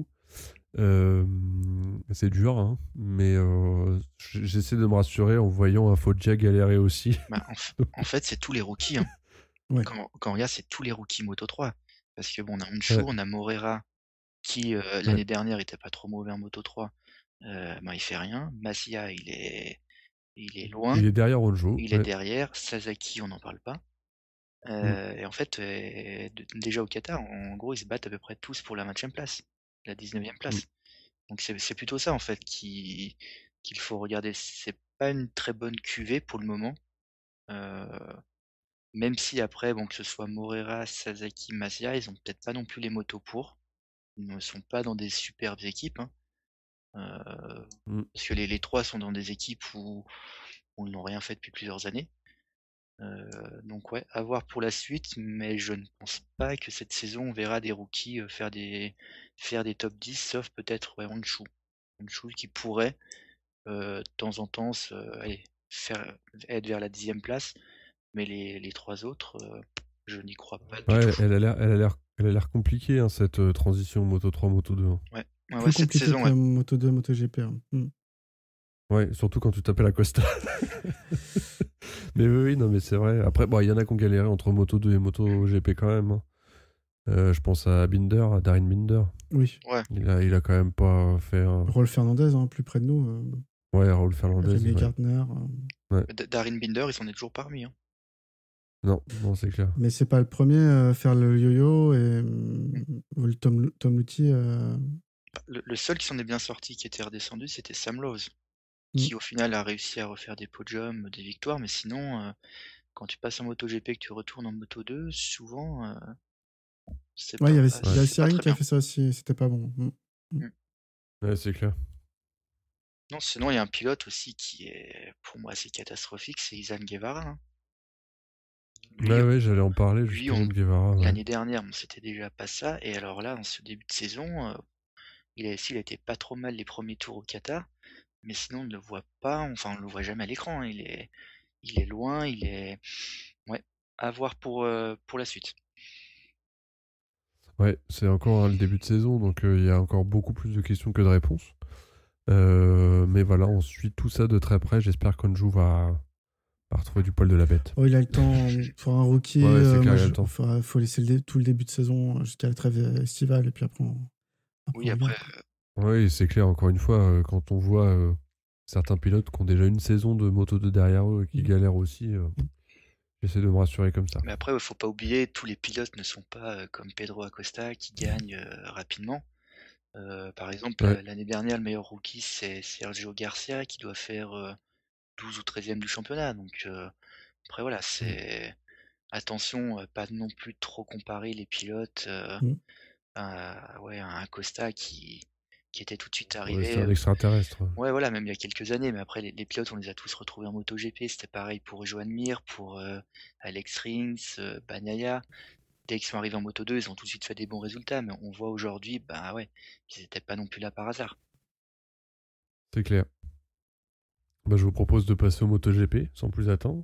C'est dur, hein, mais j'essaie de me rassurer en voyant un Foggia galérer aussi. Bah, en fait, c'est tous les rookies. Hein. Ouais. Quand on regarde, c'est tous les rookies Moto 3. Parce que bon, on a Honshu, on a Morera, qui l'année dernière était pas trop mauvais en Moto 3. Il fait rien. Masia, il est loin. Il est derrière Onjou. Il est derrière. Sasaki, on n'en parle pas. Et en fait, déjà au Qatar, en gros, ils se battent à peu près tous pour la 20e place, la 19e place. Donc c'est plutôt ça en fait qu'il faut regarder. C'est pas une très bonne cuvée pour le moment. Même si après, bon, que ce soit Morera, Sasaki, Masia, ils ont peut-être pas non plus les motos pour. Ils ne sont pas dans des superbes équipes. Hein. Parce que les trois sont dans des équipes où ils n'ont rien fait depuis plusieurs années. Donc ouais, à voir pour la suite, mais je ne pense pas que cette saison on verra des rookies faire des top 10, sauf peut-être Honshu qui pourrait de temps en temps être vers la 10e place, mais les trois autres, je n'y crois pas du tout. Elle a l'air compliquée, hein, cette transition Moto 3, Moto 2. Hein. Plus cette saison, que Moto 2, Moto GP. Hein. Ouais, surtout quand tu t'appelles Acosta. Mais oui, non, mais c'est vrai. Après, il y en a qui ont galéré entre Moto 2 et Moto GP quand même. Hein. Je pense à Binder, à Darin Binder. Oui. Ouais. Il a quand même pas fait. Rolf Fernandez, hein, plus près de nous. Ouais, Rolf Fernandez. Rémi Gardner. Darin Binder, il s'en est toujours parmi. Hein. Non, c'est clair. Mais c'est pas le premier à faire le yo-yo et le Tom Luthi. Le seul qui s'en est bien sorti, qui était redescendu, c'était Sam Lowe's, qui au final a réussi à refaire des podiums, des victoires, mais sinon, quand tu passes en MotoGP et que tu retournes en Moto 2, souvent, c'est pas. Il y avait Cyril qui a fait ça aussi, c'était pas bon. Ouais, c'est clair. Non, sinon, il y a un pilote aussi qui est, pour moi, assez catastrophique, c'est Izan Guevara. Hein. Lui, j'allais en parler justement de Guevara. L'année dernière, c'était déjà pas ça, et alors là, en ce début de saison, il a été pas trop mal les premiers tours au Qatar, mais sinon on ne le voit pas, on le voit jamais à l'écran. Hein. Il est loin, à voir pour la suite. Ouais, c'est encore le début de saison, donc il y a encore beaucoup plus de questions que de réponses. Mais voilà, on suit tout ça de très près. J'espère qu'Onjou va retrouver du poil de la bête. Il a le temps pour un rookie. Il faut laisser tout le début de saison jusqu'à la trêve estivale, et puis après. Oui, c'est clair. Encore une fois, quand on voit certains pilotes qui ont déjà une saison de Moto 2 derrière eux et qui galèrent aussi, j'essaie de me rassurer comme ça. Mais après, il faut pas oublier, tous les pilotes ne sont pas comme Pedro Acosta qui gagnent rapidement. Par exemple, l'année dernière, le meilleur rookie, c'est Sergio Garcia qui doit faire 12 ou 13e du championnat. Donc après, voilà, c'est attention, pas non plus trop comparer les pilotes à un Acosta qui était tout de suite arrivé. C'est un extraterrestre. Ouais, voilà, même il y a quelques années, mais après les pilotes, on les a tous retrouvés en MotoGP. C'était pareil pour Joan Mir, pour Alex Rins, Bagnaia. Dès qu'ils sont arrivés en Moto 2, ils ont tout de suite fait des bons résultats, mais on voit aujourd'hui, qu'ils n'étaient pas non plus là par hasard. C'est clair. Je vous propose de passer au MotoGP, sans plus attendre.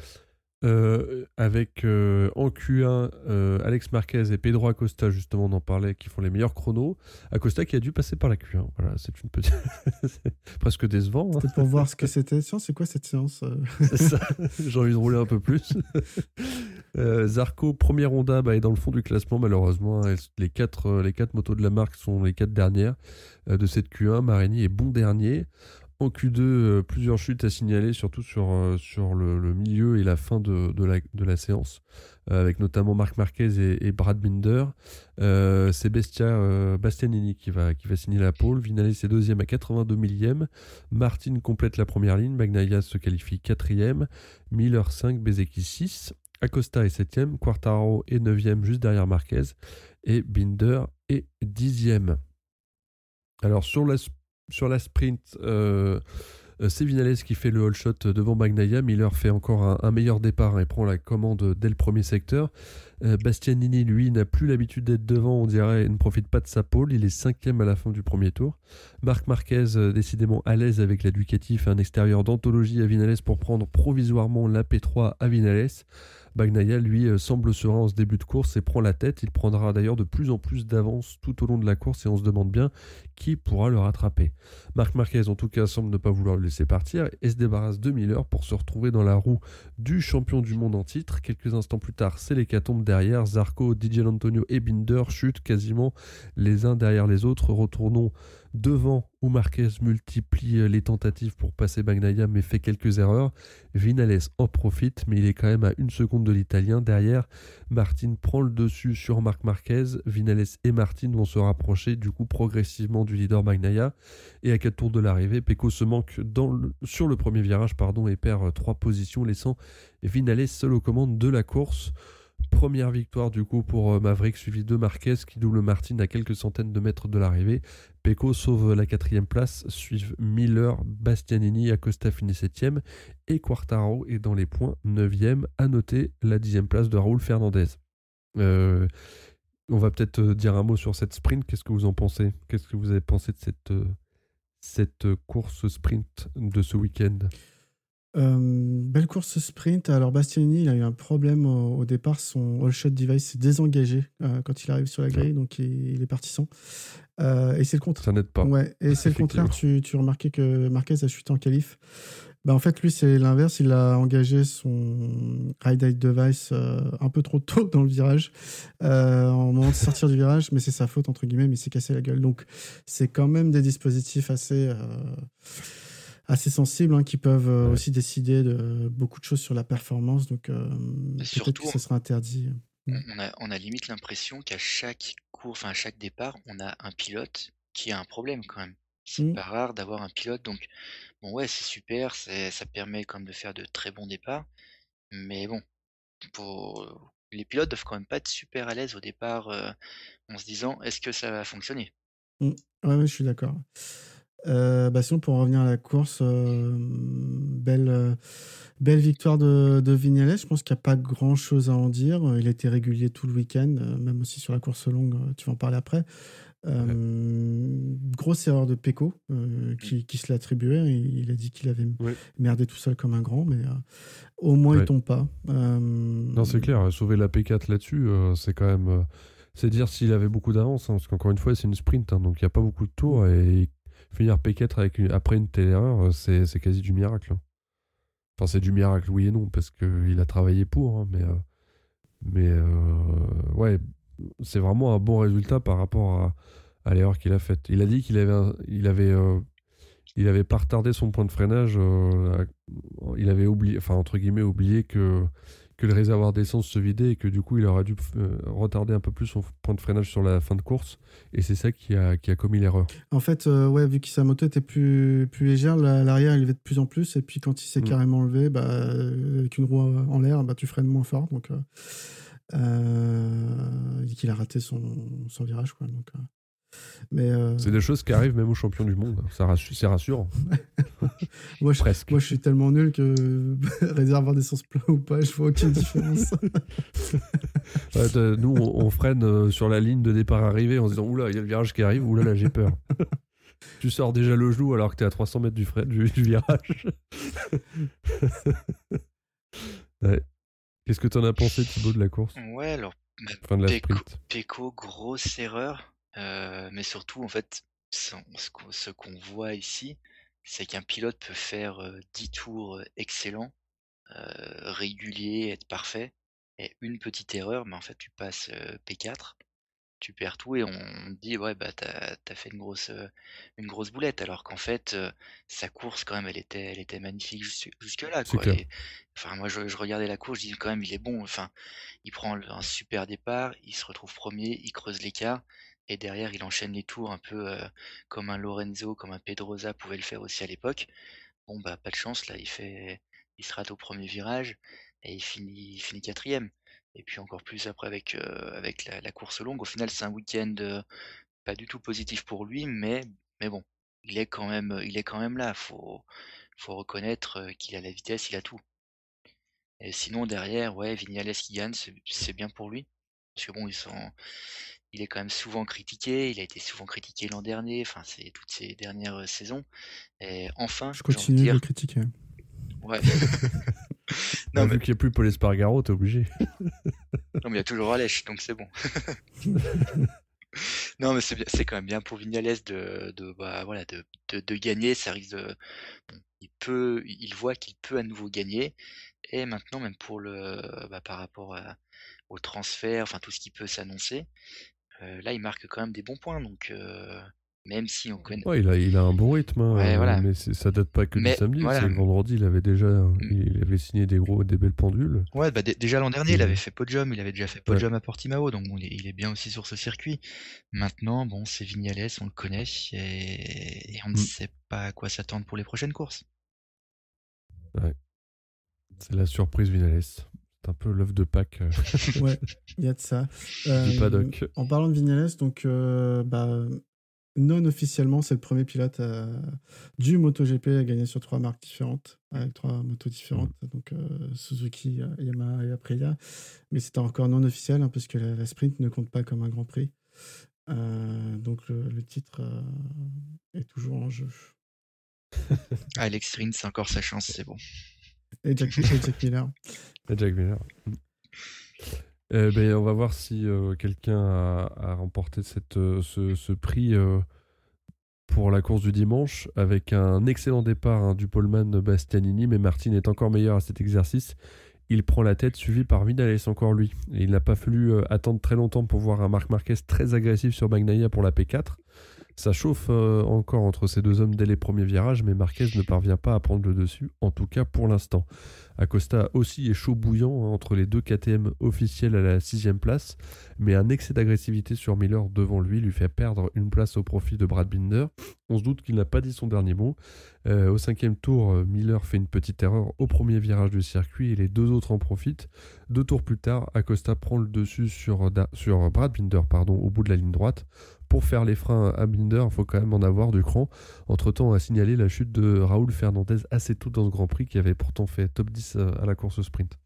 Avec en Q1 Alex Marquez et Pedro Acosta, justement on en parlait, qui font les meilleurs chronos. Acosta qui a dû passer par la Q1. Voilà, c'est une petite c'est presque décevant. Hein. C'était pour voir ce que c'était. C'est quoi cette séance C'est ça. J'ai envie de rouler un peu plus. Zarco, première Honda, est dans le fond du classement malheureusement. Les quatre motos de la marque sont les 4 dernières de cette Q1. Marini est bon dernier. En Q2, plusieurs chutes à signaler, surtout sur le milieu et la fin de la séance, avec notamment Marc Marquez et Brad Binder. C'est Bastianini qui va signer la pole. Vinales est deuxième à 82 millième. Martin complète la première ligne. Bagnaia se qualifie 4e. Miller 5, Bezzecchi 6. Acosta est 7e. Quartararo est 9e, juste derrière Marquez. Et Binder est 10e. Alors sur la sprint, C'est Vinales qui fait le all shot devant Bagnaia. Miller fait encore un meilleur départ et prend la commande dès le premier secteur. Bastianini, lui, n'a plus l'habitude d'être devant, on dirait, et ne profite pas de sa pole. Il est 5e à la fin du premier tour. Marc Marquez, décidément à l'aise avec la Ducati, fait un extérieur d'anthologie à Vinales pour prendre provisoirement la P3 à Vinales. Bagnaia, lui, semble serein en ce début de course et prend la tête. Il prendra d'ailleurs de plus en plus d'avance tout au long de la course et on se demande bien qui pourra le rattraper. Marc Marquez, en tout cas, semble ne pas vouloir le laisser partir et se débarrasse de Miller pour se retrouver dans la roue du champion du monde en titre. Quelques instants plus tard, c'est l'hécatombe derrière. Zarco, Di Giannantonio et Binder chutent quasiment les uns derrière les autres. Retournons devant où Marquez multiplie les tentatives pour passer Bagnaia mais fait quelques erreurs. Vinales en profite mais il est quand même à 1 seconde de l'Italien. Derrière, Martin prend le dessus sur Marc Marquez. Vinales et Martin vont se rapprocher du coup progressivement du leader Bagnaia et à 4 tours de l'arrivée, Pecco se manque sur le premier virage et perd 3 positions laissant Vinales seul aux commandes de la course. Première victoire du coup pour Maverick, suivi de Marquez qui double Martin à quelques centaines de mètres de l'arrivée. Pecco sauve la 4e place, suivent Miller, Bastianini, Acosta finit 7e et Quartararo est dans les points 9e. À noter la 10e place de Raúl Fernandez. On va peut-être dire un mot sur cette sprint, qu'est-ce que vous en pensez ? Qu'est-ce que vous avez pensé de cette course sprint de ce week-end ? Belle course sprint. Alors Bastianini, il a eu un problème au départ. Son all-shot device s'est désengagé quand il arrive sur la grille, donc il est parti sans. Et c'est le contraire. Ça n'aide pas. Ouais, et c'est le contraire. Tu remarquais que Marquez a chuté en qualif. En fait, lui, c'est l'inverse. Il a engagé son ride-height device un peu trop tôt dans le virage, en moment de sortir du virage, mais c'est sa faute, entre guillemets, mais il s'est cassé la gueule. Donc, c'est quand même des dispositifs assez sensibles qui peuvent aussi décider de beaucoup de choses sur la performance. Donc, peut-être que ça sera interdit. On a limite l'impression qu'à chaque course, enfin à chaque départ, on a un pilote qui a un problème quand même. C'est pas rare d'avoir un pilote, donc bon ouais, c'est super, ça permet quand même de faire de très bons départs, mais bon, les pilotes doivent quand même pas être super à l'aise au départ en se disant est-ce que ça va fonctionner. Ouais, je suis d'accord. Sinon, pour en revenir à la course, belle victoire de Vinales. Je pense qu'il n'y a pas grand-chose à en dire. Il a été régulier tout le week-end, même aussi sur la course longue, tu vas en parler après. Grosse erreur de Pecco qui se l'attribuait. Il a dit qu'il avait merdé tout seul comme un grand, mais au moins il tombe pas. Non, c'est clair, sauver la P4 là-dessus, c'est quand même... c'est dire s'il avait beaucoup d'avance, parce qu'encore une fois, c'est une sprint, donc il n'y a pas beaucoup de tours, et finir P4 après une telle erreur, c'est quasi du miracle. Enfin, c'est du miracle, oui et non, parce qu'il a travaillé pour, mais ouais, c'est vraiment un bon résultat par rapport à l'erreur qu'il a faite. Il a dit qu'il avait pas retardé son point de freinage, il avait oublié, enfin entre guillemets oublié que le réservoir d'essence se vidait et que du coup il aurait dû retarder un peu plus son point de freinage sur la fin de course, et c'est ça qui a commis l'erreur. En fait, vu que sa moto était plus légère, l'arrière il levait de plus en plus, et puis quand il s'est carrément levé, avec une roue en l'air, tu freines moins fort, donc il dit qu'il a raté son virage, quoi. Donc, mais c'est des choses qui arrivent même aux champions du monde, c'est rassurant. moi je suis tellement nul que réservoir d'essence plein ou pas, je vois aucune différence. Nous on freine sur la ligne de départ arrivée en se disant oula, il y a le virage qui arrive, oula là j'ai peur. Tu sors déjà le genou alors que t'es à 300 mètres du virage. Ouais. Qu'est-ce que t'en as pensé, Thibaut, de la course ? Ouais, alors fin de la sprint. Pecco, grosse erreur. Mais surtout, en fait, ce qu'on voit ici, c'est qu'un pilote peut faire 10 tours excellents, réguliers, être parfait, et une petite erreur, mais en fait, tu passes P4, tu perds tout, et on te dit, ouais, t'as fait une grosse boulette, alors qu'en fait, sa course, quand même, elle était magnifique jusque-là, quoi. Et, enfin, moi, je regardais la course, je dis, quand même, il est bon, enfin, il prend un super départ, il se retrouve premier, il creuse l'écart, et derrière, il enchaîne les tours un peu comme un Lorenzo, comme un Pedrosa pouvait le faire aussi à l'époque. Bon, pas de chance, là, il se rate au premier virage, et il finit 4e. Et puis encore plus après avec la course longue. Au final, c'est un week-end pas du tout positif pour lui, mais bon, il est quand même là. Faut faut reconnaître qu'il a la vitesse, il a tout. Et sinon, derrière, ouais, Vignales qui gagne, c'est bien pour lui. Parce que bon, il est quand même souvent critiqué, il a été souvent critiqué l'an dernier, enfin, c'est toutes ces dernières saisons. Et enfin, je continue de le critiquer. Ouais. Non, vu qu'il n'y a plus Paul Espargaro, t'es obligé. Non, mais il y a toujours Alèche, donc c'est bon. Non, mais c'est quand même bien pour Vignales de gagner. Ça risque de. Bon, il voit qu'il peut à nouveau gagner. Et maintenant, même pour par rapport au transfert, enfin tout ce qui peut s'annoncer, là, il marque quand même des bons points. Donc, même si on connaît. Ouais, il a un bon rythme, hein, ouais, voilà. Mais ça date pas que du samedi. Voilà. C'est le vendredi, il avait signé des belles pendules. Ouais, déjà l'an dernier, il avait fait podium, il avait déjà fait podium à Portimao, donc bon, il est bien aussi sur ce circuit. Maintenant, bon, c'est Vignales, on le connaît, et on ne sait pas à quoi s'attendre pour les prochaines courses. Ouais. C'est la surprise Vignales. C'est un peu l'œuf de Pâques. Ouais, il y a de ça. Du paddock. En parlant de Vignales, donc non officiellement, c'est le premier pilote du MotoGP à gagner sur 3 marques différentes, avec 3 motos différentes, donc Suzuki, Yamaha et Aprilia. Mais c'est encore non officiel, hein, parce que la sprint ne compte pas comme un Grand Prix. Donc le titre est toujours en jeu. Alex Rins, c'est encore sa chance, c'est bon. Et Jack Miller. Et Jack Miller. On va voir si quelqu'un a remporté ce prix pour la course du dimanche, avec un excellent départ du poleman Bastianini, mais Martin est encore meilleur à cet exercice. Il prend la tête, suivi par Vignales, encore lui. Et il n'a pas fallu attendre très longtemps pour voir un Marc Marquez très agressif sur Bagnaia pour la P4. Ça chauffe encore entre ces deux hommes dès les premiers virages, mais Marquez ne parvient pas à prendre le dessus, en tout cas pour l'instant. Acosta aussi est chaud bouillant entre les deux KTM officiels à la 6e place, mais un excès d'agressivité sur Miller devant lui fait perdre une place au profit de Brad Binder. On se doute qu'il n'a pas dit son dernier mot. Au 5e tour, Miller fait une petite erreur au premier virage du circuit et les deux autres en profitent. 2 tours plus tard, Acosta prend le dessus sur Brad Binder au bout de la ligne droite. Pour faire les freins à Binder, il faut quand même en avoir du cran. Entre-temps, on a signalé la chute de Raúl Fernandez assez tôt dans ce Grand Prix, qui avait pourtant fait top 10 à la course sprint.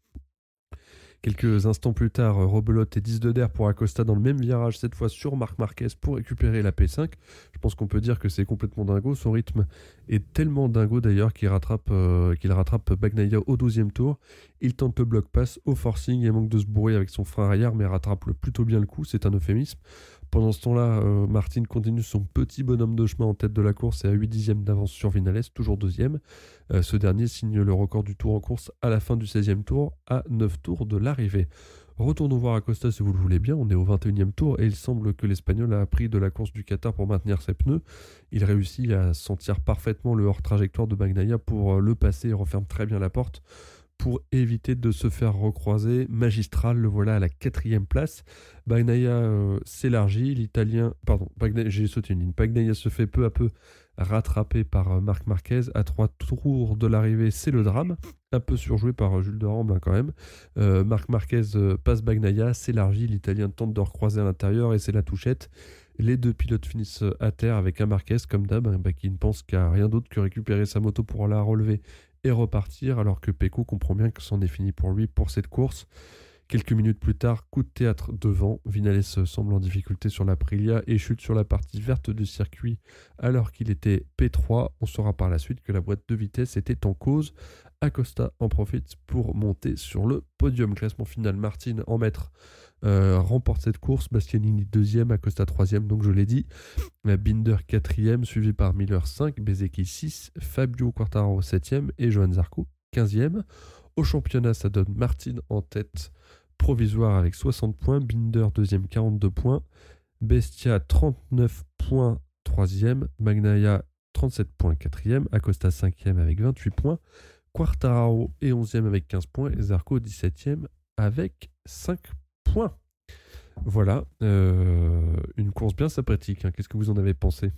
Quelques instants plus tard, rebelote et 10 de d'air pour Acosta dans le même virage, cette fois sur Marc Marquez pour récupérer la P5. Je pense qu'on peut dire que c'est complètement dingo. Son rythme est tellement dingo d'ailleurs qu'il rattrape Bagnaia au 12e tour. Il tente le bloc pass au forcing et manque de se bourrer avec son frein arrière, mais rattrape plutôt bien le coup, c'est un euphémisme. Pendant ce temps-là, Martin continue son petit bonhomme de chemin en tête de la course et à 8 dixièmes d'avance sur Vignales, toujours deuxième. Ce dernier signe le record du tour en course à la fin du 16e tour, à 9 tours de l'arrivée. Retournons voir Acosta si vous le voulez bien, on est au 21e tour et il semble que l'Espagnol a appris de la course du Qatar pour maintenir ses pneus. Il réussit à sentir parfaitement le hors-trajectoire de Bagnaia pour le passer et referme très bien la porte. Pour éviter de se faire recroiser, magistral, le voilà à la 4e place. Bagnaia s'élargit, j'ai sauté une ligne. Bagnaia se fait peu à peu rattraper par Marc Marquez. À 3 tours de l'arrivée, c'est le drame. Un peu surjoué par Jules de Ramble quand même. Marc Marquez passe Bagnaia, s'élargit, l'Italien tente de recroiser à l'intérieur et c'est la touchette. Les deux pilotes finissent à terre avec un Marquez comme d'hab, qui ne pense qu'à rien d'autre que récupérer sa moto pour la relever et repartir, alors que Pecco comprend bien que c'en est fini pour lui pour cette course. Quelques minutes plus tard, coup de théâtre devant, Vignales semble en difficulté sur l'Aprilia et chute sur la partie verte du circuit alors qu'il était P3. On saura par la suite que la boîte de vitesse était en cause. Acosta en profite pour monter sur le podium. Classement final, Martin en maître remporte cette course, Bastianini 2e, Acosta 3e, donc je l'ai dit. Binder 4e, suivi par Miller 5, Bezzecchi 6, Fabio Quartararo 7e et Johan Zarco 15e. Au championnat, ça donne Martin en tête provisoire avec 60 points, Binder 2e 42 points, Bestia 39 points 3e, Bagnaia 37 points 4e, Acosta 5e avec 28 points, Quartararo est 11e avec 15 points et Zarco 17e avec 5 points. Voilà, une course bien sympathique. Qu'est-ce que vous en avez pensé,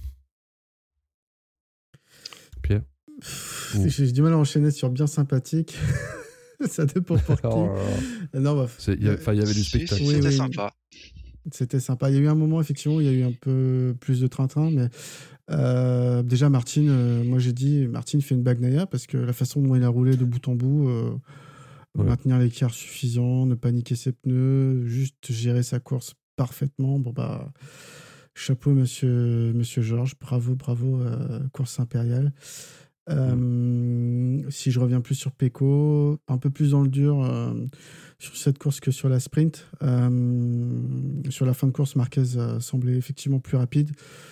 Pierre? J'ai du mal à enchaîner sur bien sympathique. Ça dépend pour qui. Non, il y avait du spectacle. C'était sympa. C'était sympa. Il y a eu un moment, effectivement, où il y a eu un peu plus de train-train, mais Déjà, Martin, moi j'ai dit, Martin fait une Bagnaia parce que la façon dont il a roulé de bout en bout, maintenir l'écart suffisant, ne pas niquer ses pneus, juste gérer sa course parfaitement. Bon, bah, chapeau, monsieur Georges, bravo, course impériale. Si je reviens plus sur Pecco, un peu plus dans le dur sur cette course que sur la sprint. Sur la fin de course, Marquez semblait effectivement plus rapide.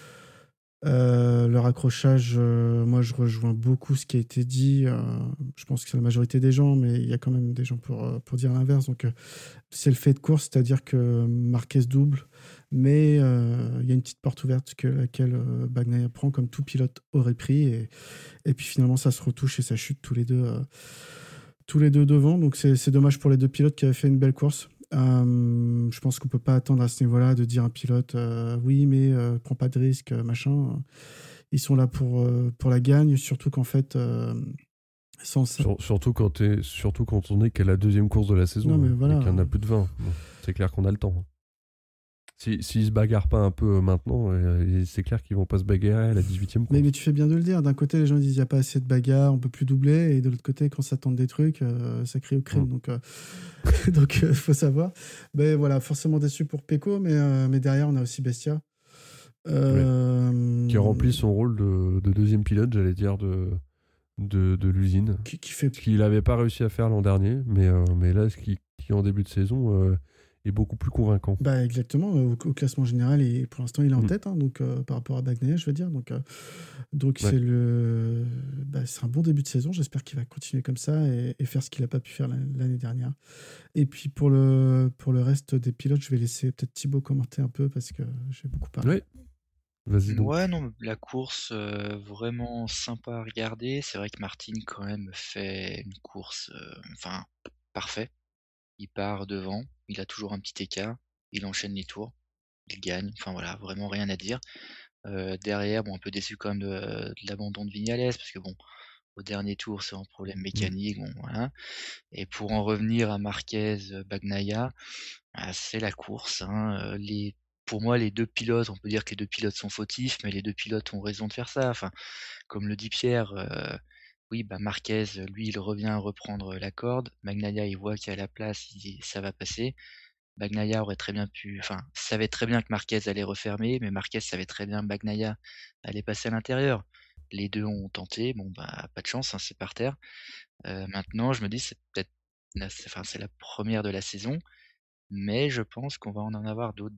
Le raccrochage, moi je rejoins beaucoup ce qui a été dit. Je pense que c'est la majorité des gens, mais il y a quand même des gens pour dire l'inverse. Donc c'est le fait de course, c'est-à-dire que Marquez double, mais il y a une petite porte ouverte laquelle Bagnaia prend, comme tout pilote aurait pris, et puis finalement ça se retouche et ça chute tous les deux devant. Donc c'est dommage pour les deux pilotes qui avaient fait une belle course. Je pense qu'on peut pas attendre à ce niveau-là de dire à un pilote oui mais prends pas de risque, machin. Ils sont là pour la gagne, surtout qu'en fait surtout quand on est qu'à la deuxième course de la saison, mais voilà, et qu'il y en a plus de 20. Bon, c'est clair qu'on a le temps. S'ils se bagarrent pas un peu maintenant, c'est clair qu'ils vont pas se bagarrer à la 18e course. Mais tu fais bien de le dire. D'un côté, les gens disent il n'y a pas assez de bagarres, on peut plus doubler. Et de l'autre côté, quand ça tente des trucs, ça crie au crime. Donc, faut savoir. Mais voilà, forcément déçu pour Pecco. Mais derrière, on a aussi Bestia. Qui remplit son rôle de deuxième pilote, j'allais dire, de l'usine. Qui fait... Ce qu'il n'avait pas réussi à faire l'an dernier. Mais là, ce qui en début de saison... est beaucoup plus convaincant. Bah exactement, au classement général, et pour l'instant il est en tête, hein, donc par rapport à Bagnaia, je veux dire. Donc c'est c'est un bon début de saison. J'espère qu'il va continuer comme ça et faire ce qu'il n'a pas pu faire l'année dernière. Et puis pour le reste des pilotes, je vais laisser peut-être Thibaut commenter un peu parce que j'ai beaucoup parlé. Oui. Vas-y donc. Ouais, non, la course vraiment sympa à regarder. C'est vrai que Martin quand même fait une course, parfait. Il part devant, il a toujours un petit écart, il enchaîne les tours, il gagne, enfin voilà, vraiment rien à dire. Derrière, bon, un peu déçu quand même de l'abandon de Viñales, parce que bon, au dernier tour, c'est un problème mécanique, bon voilà. Et pour en revenir à Marquez, Bagnaia, c'est la course, hein. Pour moi, les deux pilotes, on peut dire que les deux pilotes sont fautifs, mais les deux pilotes ont raison de faire ça. Enfin, comme le dit Pierre, oui, bah Marquez, lui, il revient reprendre la corde. Bagnaia, il voit qu'il y a la place, il dit ça va passer. Bagnaia aurait très bien savait très bien que Marquez allait refermer, mais Marquez savait très bien que Bagnaia allait passer à l'intérieur. Les deux ont tenté, bon bah pas de chance, hein, c'est par terre. Maintenant, je me dis c'est peut-être c'est la première de la saison, mais je pense qu'on va en avoir d'autres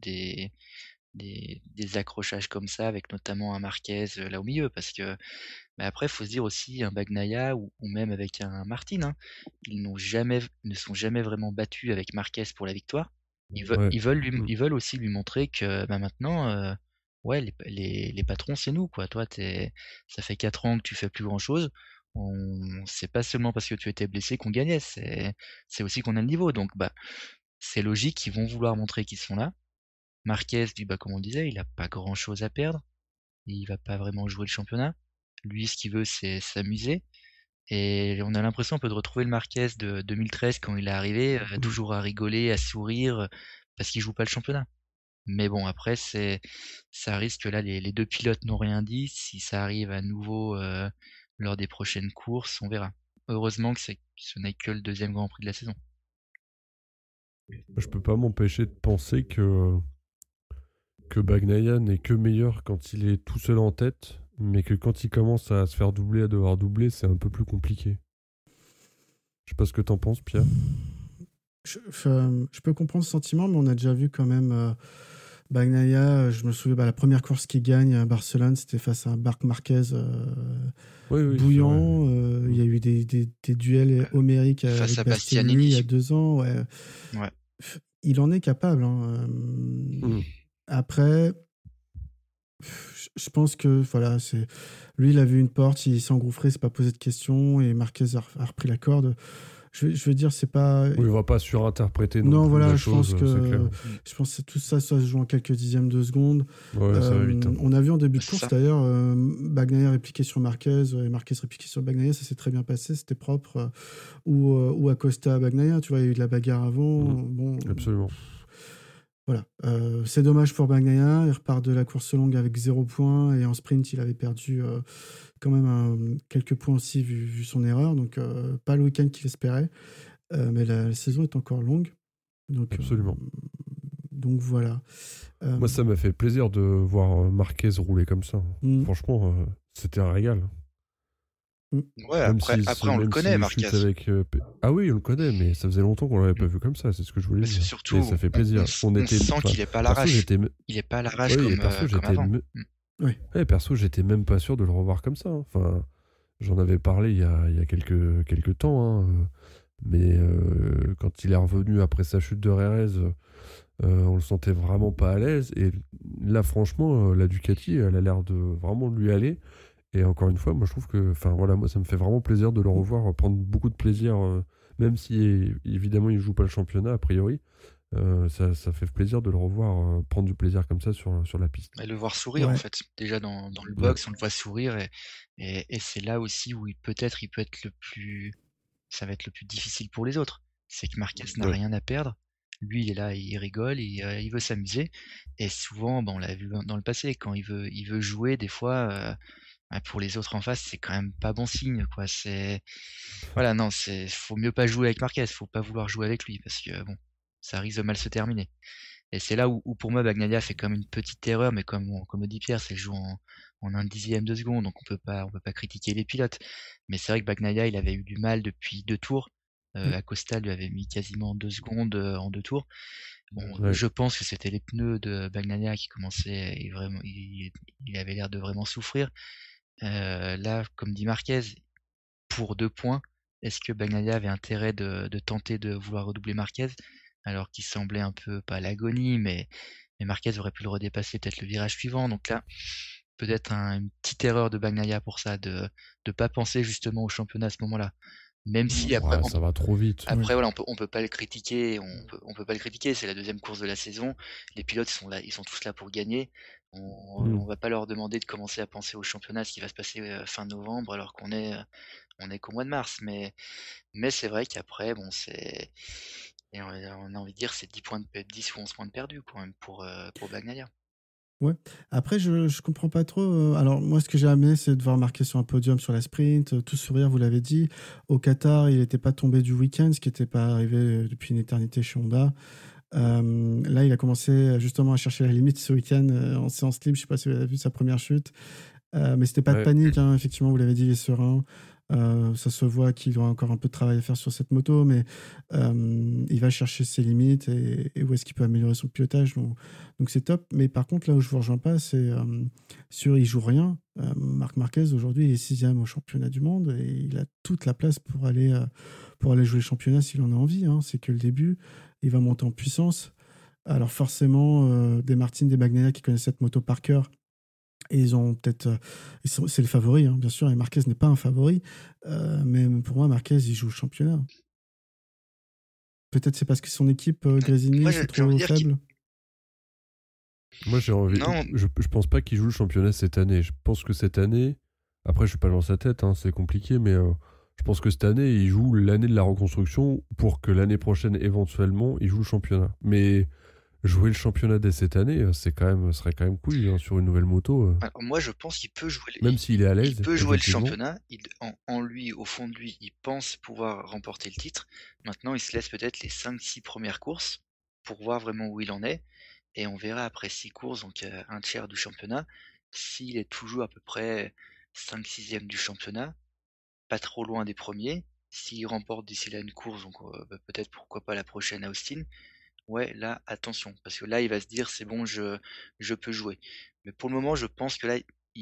des accrochages comme ça, avec notamment un Marquez là au milieu, parce que après, il faut se dire aussi, un Bagnaia ou même avec un Martin, hein, ils ne sont jamais vraiment battus avec Marquez pour la victoire. Ils veulent aussi lui montrer que maintenant, ouais, les patrons, c'est nous, quoi. Toi, ça fait 4 ans que tu fais plus grand-chose. C'est pas seulement parce que tu étais blessé qu'on gagnait, c'est aussi qu'on a le niveau. Donc, c'est logique qu'ils vont vouloir montrer qu'ils sont là. Marquez, comme on disait, il a pas grand-chose à perdre. Il va pas vraiment jouer le championnat. Lui, ce qu'il veut, c'est s'amuser. Et on a l'impression un peu de retrouver le Marquez de 2013 quand il est arrivé, toujours à rigoler, à sourire, parce qu'il joue pas le championnat. Mais bon, après, ça risque que là, les deux pilotes n'ont rien dit. Si ça arrive à nouveau lors des prochaines courses, on verra. Heureusement que ce n'est que le deuxième Grand Prix de la saison. Je peux pas m'empêcher de penser que Bagnaia n'est que meilleur quand il est tout seul en tête, mais que quand il commence à se faire doubler, à devoir doubler, c'est un peu plus compliqué. Je sais pas ce que t'en penses, Pierre. Je peux comprendre ce sentiment, mais on a déjà vu quand même Bagnaia. Je me souviens, la première course qu'il gagne à Barcelone, c'était face à Marc Marquez, bouillant. Il y a eu des duels homériques face à Bastianini il y a 2 ans. Ouais. Il en est capable. Hein. Après, je pense que voilà, lui, il a vu une porte, il s'est engouffré, s'est pas posé de questions, et Marquez a repris la corde. Je veux dire, c'est pas. Oui, on va pas surinterpréter. Non, voilà, je pense que tout ça se joue en quelques dixièmes de seconde. Ouais, ça va vite. On a vu en début de course d'ailleurs, Bagnaia répliquer sur Marquez et Marquez répliquer sur Bagnaia, ça s'est très bien passé, c'était propre. Ou Acosta à Bagnaia, tu vois, il y a eu de la bagarre avant. Bon, absolument. Voilà. C'est dommage pour Bagnaia. Il repart de la course longue avec 0 points. Et en sprint, il avait perdu quand même quelques points aussi vu son erreur. Donc, pas le week-end qu'il espérait. Mais la saison est encore longue. Donc, absolument. Donc voilà. Moi, ça m'a fait plaisir de voir Marquez rouler comme ça. Franchement, c'était un régal. Ouais, après on le connaît, Marquez. Ah oui, on le connaît, mais ça faisait longtemps qu'on l'avait pas vu comme ça, c'est ce que je voulais dire. Surtout, et ça fait plaisir. On sent qu'il est pas à l'arrache. Il est pas à l'arrache comme avant. Perso, j'étais même pas sûr de le revoir comme ça. Enfin, j'en avais parlé il y a quelques temps, hein. Mais quand il est revenu après sa chute de Rérez, on le sentait vraiment pas à l'aise. Et là, franchement, la Ducati, elle a l'air de vraiment lui aller. Et encore une fois, moi je trouve que, enfin voilà, moi ça me fait vraiment plaisir de le revoir prendre beaucoup de plaisir, même si évidemment il joue pas le championnat a priori. Ça fait plaisir de le revoir prendre du plaisir comme ça sur la piste. Et le voir sourire en fait. Déjà dans le box, on le voit sourire et c'est là aussi où il peut être ça va être le plus difficile pour les autres. C'est que Marquez n'a rien à perdre. Lui, il est là, il rigole, il veut s'amuser. Et souvent, on l'a vu dans le passé, quand il veut jouer, des fois, pour les autres en face, c'est quand même pas bon signe, quoi. Voilà, non, faut mieux pas jouer avec Marquez, faut pas vouloir jouer avec lui, parce que bon, ça risque de mal se terminer. Et c'est là où pour moi, Bagnaia fait comme une petite erreur, mais comme le dit Pierre, c'est joue en 1/10 de seconde, donc on peut pas critiquer les pilotes. Mais c'est vrai que Bagnaia, il avait eu du mal depuis 2 tours. Acosta lui avait mis quasiment 2 secondes en 2 tours. Bon, je pense que c'était les pneus de Bagnaia qui commençaient, et vraiment, il avait l'air de vraiment souffrir. Là, comme dit Marquez, pour 2 points, est-ce que Bagnaia avait intérêt de tenter de vouloir redoubler Marquez, alors qu'il semblait un peu, pas à l'agonie, mais Marquez aurait pu le redépasser peut-être le virage suivant. Donc là, peut-être une petite erreur de Bagnaia pour ça, de pas penser justement au championnat à ce moment-là. Même si après, ça va trop vite. Après voilà, on peut pas le critiquer, on peut pas le critiquer, c'est la deuxième course de la saison. Les pilotes sont là, ils sont tous là pour gagner. On va pas leur demander de commencer à penser au championnat, ce qui va se passer fin novembre, alors qu'on est qu'au mois de mars. Mais c'est vrai qu'après, et on a envie de dire c'est 10 ou 11 points de perdu quand même pour Bagnaia. Ouais. Après, je comprends pas trop. Alors, moi, ce que j'ai aimé, c'est de voir Marquez sur un podium sur la sprint, tout sourire, vous l'avez dit. Au Qatar, il n'était pas tombé du week-end, ce qui n'était pas arrivé depuis une éternité chez Honda. Là, il a commencé justement à chercher la limite ce week-end en séance libre. Je sais pas si vous avez vu sa première chute. Mais c'était pas de panique, hein, effectivement, vous l'avez dit, il est serein. Ça se voit qu'il aura encore un peu de travail à faire sur cette moto, mais il va chercher ses limites et où est-ce qu'il peut améliorer son pilotage. Donc c'est top. Mais par contre, là où je vous rejoins pas, c'est sur il joue rien. Marc Marquez, aujourd'hui, il est 6e au championnat du monde et il a toute la place pour aller jouer le championnat s'il en a envie. Hein. C'est que le début. Il va monter en puissance. Alors forcément, des Martin, des Bagnaia qui connaissent cette moto par cœur, et ils ont peut-être. C'est le favori, hein, bien sûr, et Marquez n'est pas un favori. Mais pour moi, Marquez, il joue le championnat. Peut-être c'est parce que son équipe, Gresini, c'est trop faible. Moi, j'ai envie. Je pense pas qu'il joue le championnat cette année. Je pense que cette année. Après, je suis pas dans sa tête, hein, c'est compliqué, mais je pense que cette année, il joue l'année de la reconstruction pour que l'année prochaine, éventuellement, il joue le championnat. Mais jouer le championnat dès cette année, serait quand même cool, hein, sur une nouvelle moto. Alors, moi, je pense qu'il peut jouer. Même s'il est à l'aise. Il peut jouer le championnat. En lui, au fond de lui, il pense pouvoir remporter le titre. Maintenant, il se laisse peut-être les 5-6 premières courses pour voir vraiment où il en est. Et on verra après 6 courses, donc un tiers du championnat, s'il est toujours à peu près 5/6e du championnat, pas trop loin des premiers. S'il remporte d'ici là une course, donc peut-être pourquoi pas la prochaine à Austin. Ouais, là, attention, parce que là, il va se dire, c'est bon, je peux jouer. Mais pour le moment, je pense que là,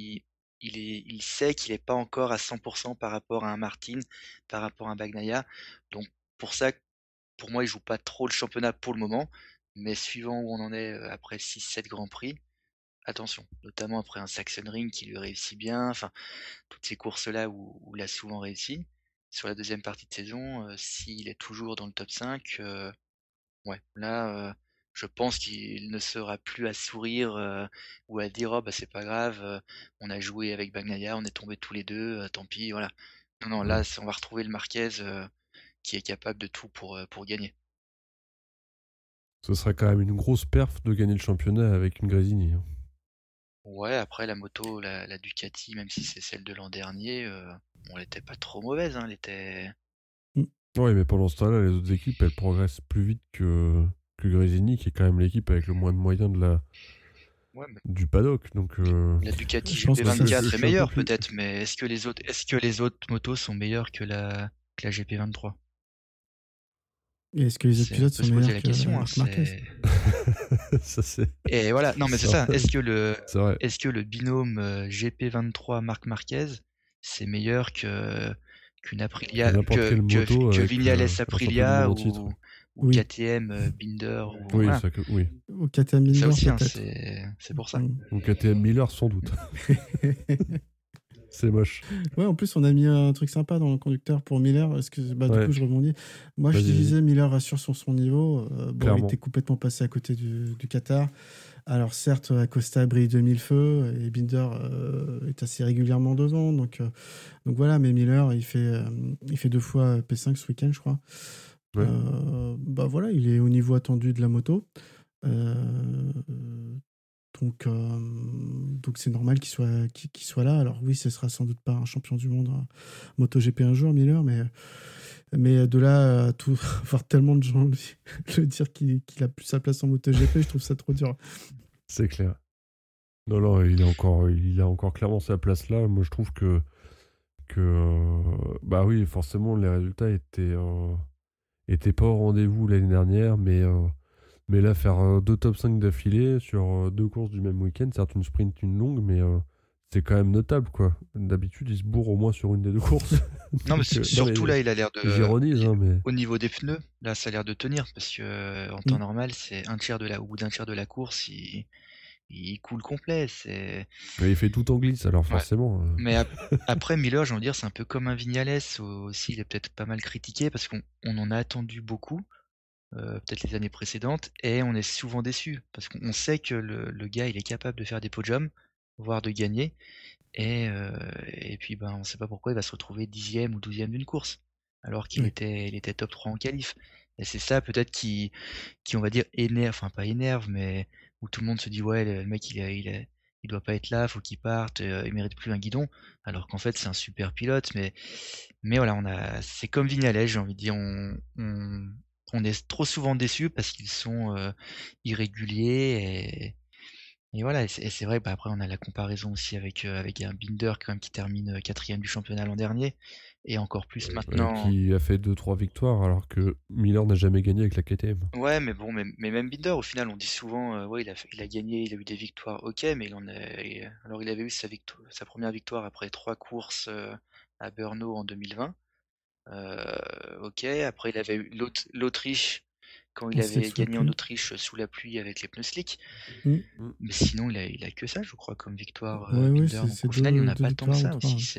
il sait qu'il n'est pas encore à 100% par rapport à un Martin, par rapport à un Bagnaia. Donc, pour ça, pour moi, il joue pas trop le championnat pour le moment. Mais suivant où on en est après 6-7 Grands Prix, attention, notamment après un Sachsenring qui lui réussit bien, enfin, toutes ces courses-là où il a souvent réussi. Sur la deuxième partie de saison, s'il est toujours dans le top 5, ouais, là, je pense qu'il ne sera plus à sourire ou à dire oh bah c'est pas grave, on a joué avec Bagnaia, on est tombés tous les deux, tant pis, voilà. Non, là, on va retrouver le Marquez qui est capable de tout pour gagner. Ce serait quand même une grosse perf de gagner le championnat avec une Gresini. Ouais, après la moto, la Ducati, même si c'est celle de l'an dernier, elle était pas trop mauvaise, hein, elle était... Ouais, mais pendant ce temps-là, les autres équipes, elles progressent plus vite que Gresini, qui est quand même l'équipe avec le moins de moyens Ouais, mais du paddock. Donc, la Ducati Je pense que GP24 c'est est un meilleure peu plus- peut-être, mais est-ce que les autres motos sont meilleures que la GP23? Et est-ce que les autres C'est, on pilotes peut sont se poser meilleurs la que question, hein, Marc Marquez? ça, c'est Et voilà, non mais c'est ça, ça. Est-ce c'est vrai. que le binôme GP23 Marc Marquez, c'est meilleur qu'une Aprilia, Que n'importe quelle moto que avec Vignales un champion du Aprilia monde en titre. ou Oui. KTM Binder ou Oui, voilà. oui. Au KTM Ça Indoor, aussi, hein, peut-être. c'est pour ça. Donc KTM Miller, sans doute. C'est moche. Ouais, en plus, on a mis un truc sympa dans le conducteur pour Miller. Est-ce que, du Ouais. coup, je rebondis. Moi, je Vas-y, disais, Miller rassure sur son niveau. Bon, Clairement. il était complètement passé à côté du Qatar. Alors, certes, Acosta brille de mille feux et Binder est assez régulièrement devant. Donc voilà, mais Miller, il fait 2 fois P5 ce week-end, je crois. Ouais. Bah voilà, il est au niveau attendu de la moto. Donc c'est normal qu'il soit là. Alors oui, ce sera sans doute pas un champion du monde MotoGP un jour, Miller, mais de là à tout voir tellement de gens le dire qu'il a plus sa place en MotoGP, je trouve ça trop dur. C'est clair. Non, il a encore clairement sa place là. Moi, je trouve que bah oui, forcément, les résultats étaient pas au rendez-vous l'année dernière, mais là, faire 2 top 5 d'affilée sur 2 courses du même week-end, certes une sprint, une longue, mais c'est quand même notable, quoi. D'habitude, il se bourre au moins sur une des 2 courses. Non, mais Donc, surtout là, il a l'air de. J'ironise, hein, mais Au niveau des pneus, là, ça a l'air de tenir parce que en temps normal, c'est au bout d'un tiers de la course, il coule complet. il fait tout en glisse, alors Ouais. forcément. Mais après Miller, j'ai envie de dire, c'est un peu comme un Vignales aussi. Il est peut-être pas mal critiqué parce qu'on en a attendu beaucoup, peut-être les années précédentes, et on est souvent déçu parce qu'on sait que le gars, il est capable de faire des podiums, voire de gagner, et puis ben on sait pas pourquoi il va se retrouver 10e ou 12e d'une course, alors qu'il était top 3 en qualif. Et c'est ça peut-être qui on va dire énerve, enfin pas énerve, mais où tout le monde se dit ouais le mec il doit pas être là, faut qu'il parte, il mérite plus un guidon, alors qu'en fait c'est un super pilote, mais voilà, c'est comme Vignales, j'ai envie de dire, on est trop souvent déçus parce qu'ils sont irréguliers, et voilà, et c'est vrai, bah après on a la comparaison aussi avec un Binder quand même qui termine 4e du championnat l'an dernier, et encore plus maintenant. Qui a fait 2-3 victoires, alors que Miller n'a jamais gagné avec la KTM. Ouais, mais bon, mais même Binder, au final, on dit souvent, ouais, il a gagné, il a eu des victoires, ok, mais alors il avait eu sa première victoire après 3 courses à Brno en 2020. Ok, après il avait eu l'Autriche quand il En slick avait sous la gagné en pluie. Autriche sous la pluie avec les pneus slick. Mm. Mais sinon, il a que ça, je crois, comme victoire, Ouais, Binder. c'est Donc au final, il n'y en a deux pas tant que victoires ça ou 3. aussi.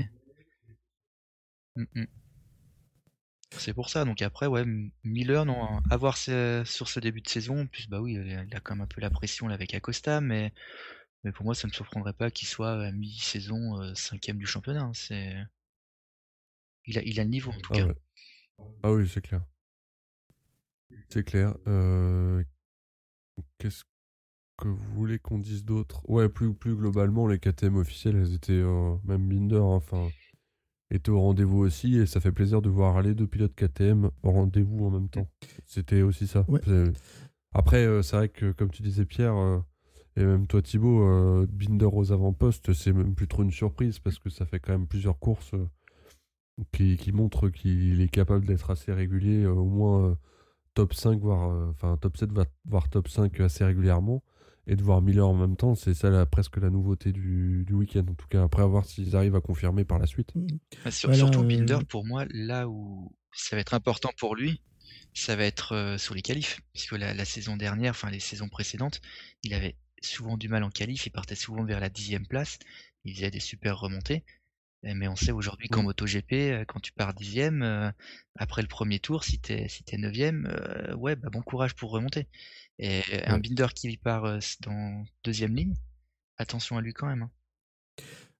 C'est pour ça. Donc après, ouais, Miller, non, hein, à voir sur ce début de saison. En plus, bah oui, il a quand même un peu la pression là, avec Acosta, mais pour moi, ça ne me surprendrait pas qu'il soit à mi-saison 5e du championnat, hein. Il a le niveau en tout cas. Ouais. Ah oui, c'est clair. C'est clair. Qu'est-ce que vous voulez qu'on dise d'autre? Ouais, plus globalement, les KTM officiels, elles étaient, même Binder, enfin, étaient au rendez-vous aussi, et ça fait plaisir de voir les 2 pilotes KTM au rendez-vous en même temps. C'était aussi ça. Ouais. Après, c'est vrai que, comme tu disais, Pierre, et même toi, Thibaut, Binder aux avant-postes, c'est même plus trop une surprise, parce que ça fait quand même plusieurs courses qui montrent qu'il est capable d'être assez régulier, au moins top 5, voire top 7, voire top 5 assez régulièrement. Et de voir Miller en même temps, c'est ça presque la nouveauté du week-end. En tout cas, après, à voir s'ils arrivent à confirmer par la suite. Surtout Binder, pour moi, là où ça va être important pour lui, ça va être sur les qualifs. Puisque la saison dernière, enfin les saisons précédentes, il avait souvent du mal en qualif, il partait souvent vers la 10e place, il faisait des super remontées. Mais on sait aujourd'hui qu'en MotoGP, quand tu pars 10e, après le premier tour, si t'es 9e, ouais, bah bon courage pour remonter. Et un Binder qui part dans 2e ligne, attention à lui quand même, hein. Bah,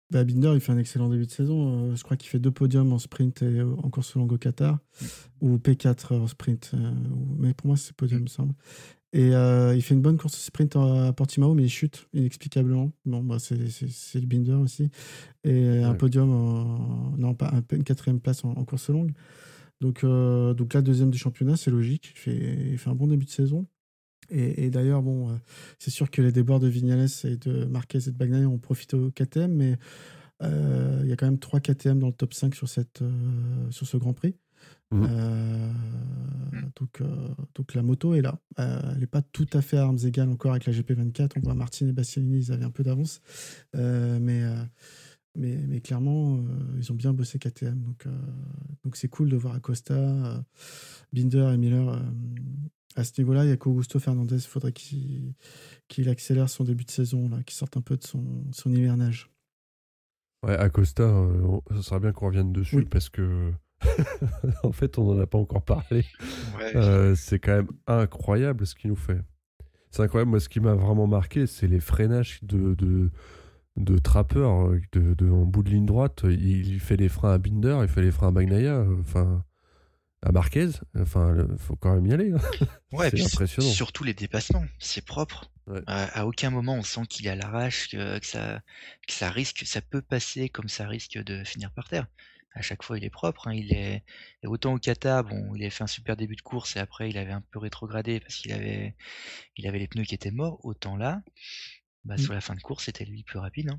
Binder, il fait un excellent début de saison. Je crois qu'il fait 2 podiums en sprint et en course longue au Qatar, ou P4 en sprint. Mais pour moi, c'est podium, il me semble. Et il fait une bonne course sprint à Portimao, mais il chute inexplicablement. Bon, c'est le Binder aussi. Et un podium, non, pas une 4e place en course longue. Donc là, 2e du championnat, c'est logique. Il fait un bon début de saison. Et d'ailleurs, c'est sûr que les déboires de Vignales et de Marquez et de Bagnaia ont profité au KTM, mais il y a quand même 3 KTM dans le top 5 sur ce Grand Prix. Donc la moto est là. Elle n'est pas tout à fait à armes égales encore avec la GP24. On voit Martin et Bastianini, ils avaient un peu d'avance. Mais clairement, ils ont bien bossé KTM. Donc c'est cool de voir Acosta, Binder et Miller à ce niveau-là. Il y a qu'Augusto Fernandez, il faudrait qu'il accélère son début de saison, qu'il sorte un peu de son hivernage. Ouais, Acosta, ça serait bien qu'on revienne dessus parce que en fait, on n'en a pas encore parlé. Ouais. C'est quand même incroyable ce qu'il nous fait. C'est incroyable. Moi, ce qui m'a vraiment marqué, c'est les freinages de trappeur en bout de ligne droite. Il fait les freins à Binder, il fait les freins à Bagnaia, à Marquez. Faut quand même y aller. Ouais, c'est impressionnant. Surtout les dépassements, c'est propre. Ouais. À aucun moment on sent qu'il est à l'arrache, que ça risque, ça peut passer comme ça risque de finir par terre. À chaque fois, il est propre. Et autant au Qatar, il avait fait un super début de course et après, il avait un peu rétrogradé parce qu'il avait les pneus qui étaient morts. Autant là, sur la fin de course, c'était lui le plus rapide.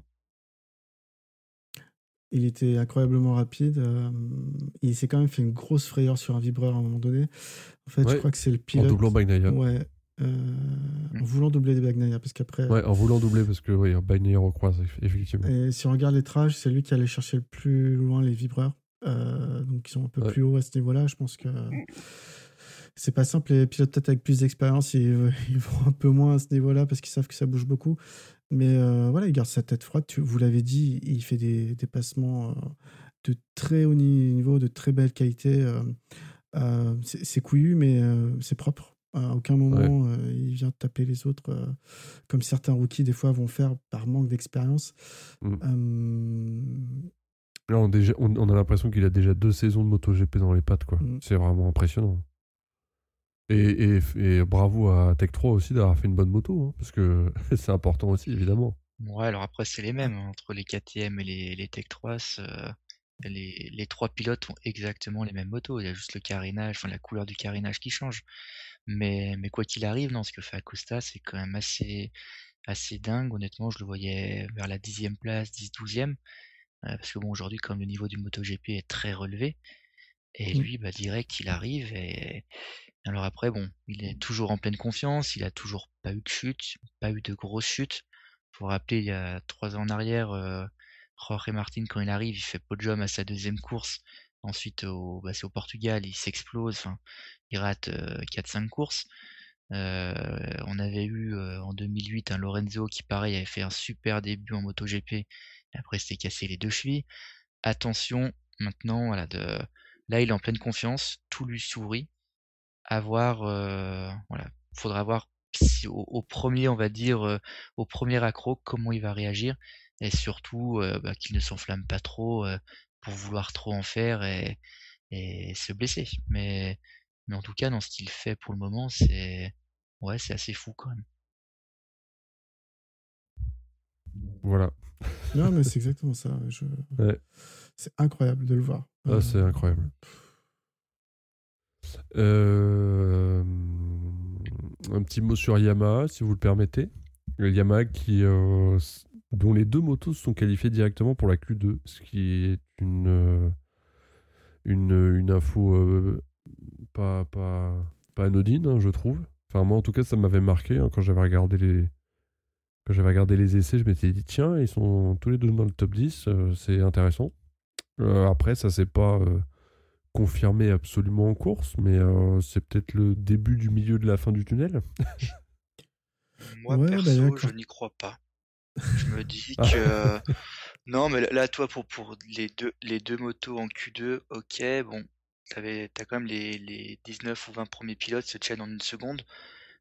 Il était incroyablement rapide. Il s'est quand même fait une grosse frayeur sur un vibreur à un moment donné. En fait, je crois que c'est le pilote. En doublant Bagnaia. Ouais. En voulant doubler des Bagnaia, parce qu'après. Ouais, en voulant doubler, parce que Bagnaia recroise, effectivement. Et si on regarde les trages, c'est lui qui allait chercher le plus loin les vibreurs. Donc, ils sont un peu plus hauts à ce niveau-là. Je pense que c'est pas simple. Les pilotes, peut-être avec plus d'expérience, ils vont un peu moins à ce niveau-là parce qu'ils savent que ça bouge beaucoup. Mais il garde sa tête froide. Vous l'avez dit, il fait des dépassements de très haut niveau, de très belle qualité. C'est couillu, mais c'est propre. À aucun moment, il vient taper les autres, comme certains rookies, des fois, vont faire par manque d'expérience. Là, on a l'impression qu'il a déjà 2 saisons de MotoGP dans les pattes, quoi. C'est vraiment impressionnant. Et bravo à Tech 3 aussi d'avoir fait une bonne moto, hein, parce que c'est important aussi, évidemment. Ouais, alors après, c'est les mêmes. Entre les KTM et les Tech 3, les 3 pilotes ont exactement les mêmes motos. Il y a juste le carénage, la couleur du carénage qui change. Mais quoi qu'il arrive, ce que fait Acosta, c'est quand même assez dingue. Honnêtement, je le voyais vers la 10e place, 10-12e. Parce que aujourd'hui, comme le niveau du MotoGP est très relevé, et lui, direct, il arrive. Et alors après, il est toujours en pleine confiance. Il a toujours pas eu de chute, pas eu de grosse chute. Faut rappeler, il y a 3 ans en arrière, Jorge Martin, quand il arrive, il fait podium à sa 2e course. Ensuite, c'est au Portugal, il s'explose. Il rate 4-5 courses. On avait eu en 2008 un Lorenzo qui, pareil, avait fait un super début en MotoGP. Et après, s'était cassé les 2 chevilles. Attention, maintenant, là, il est en pleine confiance. Tout lui sourit. Faudra voir si au premier, on va dire, au premier accro, comment il va réagir. Et surtout, qu'il ne s'enflamme pas trop pour vouloir trop en faire et se blesser. Mais en tout cas, dans ce qu'il fait pour le moment, c'est assez fou quand même. Voilà. Non, mais c'est exactement ça. C'est incroyable de le voir. C'est incroyable. Un petit mot sur Yamaha, si vous le permettez. Yamaha dont les 2 motos se sont qualifiées directement pour la Q2, ce qui est une info pas anodine, hein, je trouve. Enfin, moi, en tout cas, ça m'avait marqué quand j'avais regardé les essais. Je m'étais dit, tiens, ils sont tous les 2 dans le top 10, c'est intéressant. Après, ça s'est pas confirmé absolument en course, mais c'est peut-être le début du milieu de la fin du tunnel. Moi, perso, je n'y crois pas. Je me dis que... Non, mais là, toi, pour les deux motos en Q2, ok, t'as quand même les 19 ou 20 premiers pilotes se tiennent en une seconde.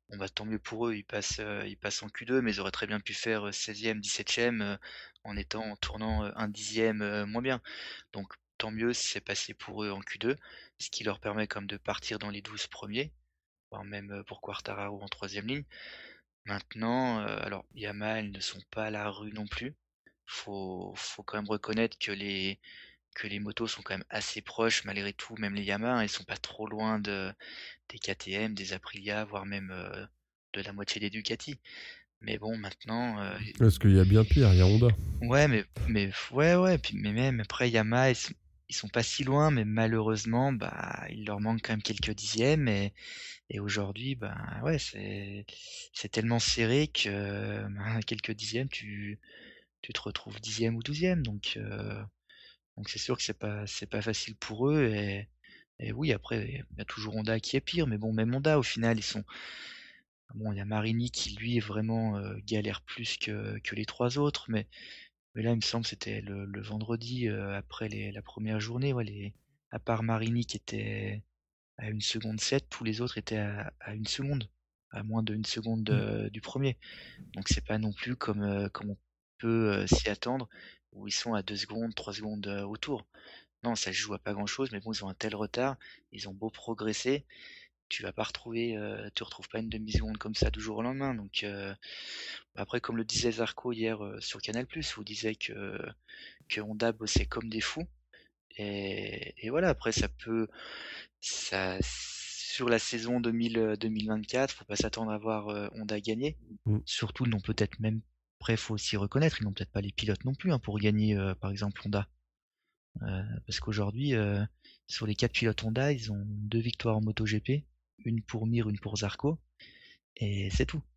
Bon bah tant mieux pour eux, ils passent en Q2, mais ils auraient très bien pu faire 16e, 17e en tournant un dixième moins bien. Donc tant mieux si c'est passé pour eux en Q2, ce qui leur permet comme de partir dans les 12 premiers, voire même pour Quartararo en troisième ligne. Maintenant, alors Yamaha, elles ne sont pas à la rue non plus. Faut quand même reconnaître que les motos sont quand même assez proches malgré tout, même les Yamaha, elles sont pas trop loin des KTM, des Aprilia, voire même de la moitié des Ducati. Mais bon, maintenant, Parce qu'il y a bien pire, il y a Honda. ouais, ouais, puis mais même après Yamaha, ils sont pas si loin, mais malheureusement, bah, il leur manque quand même quelques dixièmes et aujourd'hui, bah, ouais, c'est tellement serré que bah, quelques dixièmes, tu te retrouves dixième ou douzième, donc c'est sûr que c'est pas facile pour eux et oui, après, il y a toujours Honda qui est pire, mais bon, même Honda, au final, ils sont. Bon, il y a Marini qui, lui, vraiment galère plus que les trois autres, mais là, il me semble que c'était le vendredi après la première journée, ouais, à part Marini qui était à 1 seconde 7, tous les autres étaient à 1 seconde, à moins de 1 seconde du premier. Donc, c'est pas non plus comme on peut s'y attendre, où ils sont à 2 secondes, 3 secondes au tour. Non, ça se joue à pas grand-chose, mais bon, ils ont un tel retard, ils ont beau progresser, tu vas pas retrouver, tu retrouves pas une demi-seconde comme ça du jour au lendemain. Donc après, comme le disait Zarco hier sur Canal+, où il disait que Honda bossait comme des fous. Et voilà, après sur la saison 2024, faut pas s'attendre à voir Honda gagner. Surtout, ils n'ont peut-être même, après, faut aussi reconnaître, ils n'ont peut-être pas les pilotes non plus pour gagner, par exemple Honda. Parce qu'aujourd'hui, sur les 4 pilotes Honda, ils ont 2 victoires en MotoGP, une pour Mir, une pour Zarco, et c'est tout.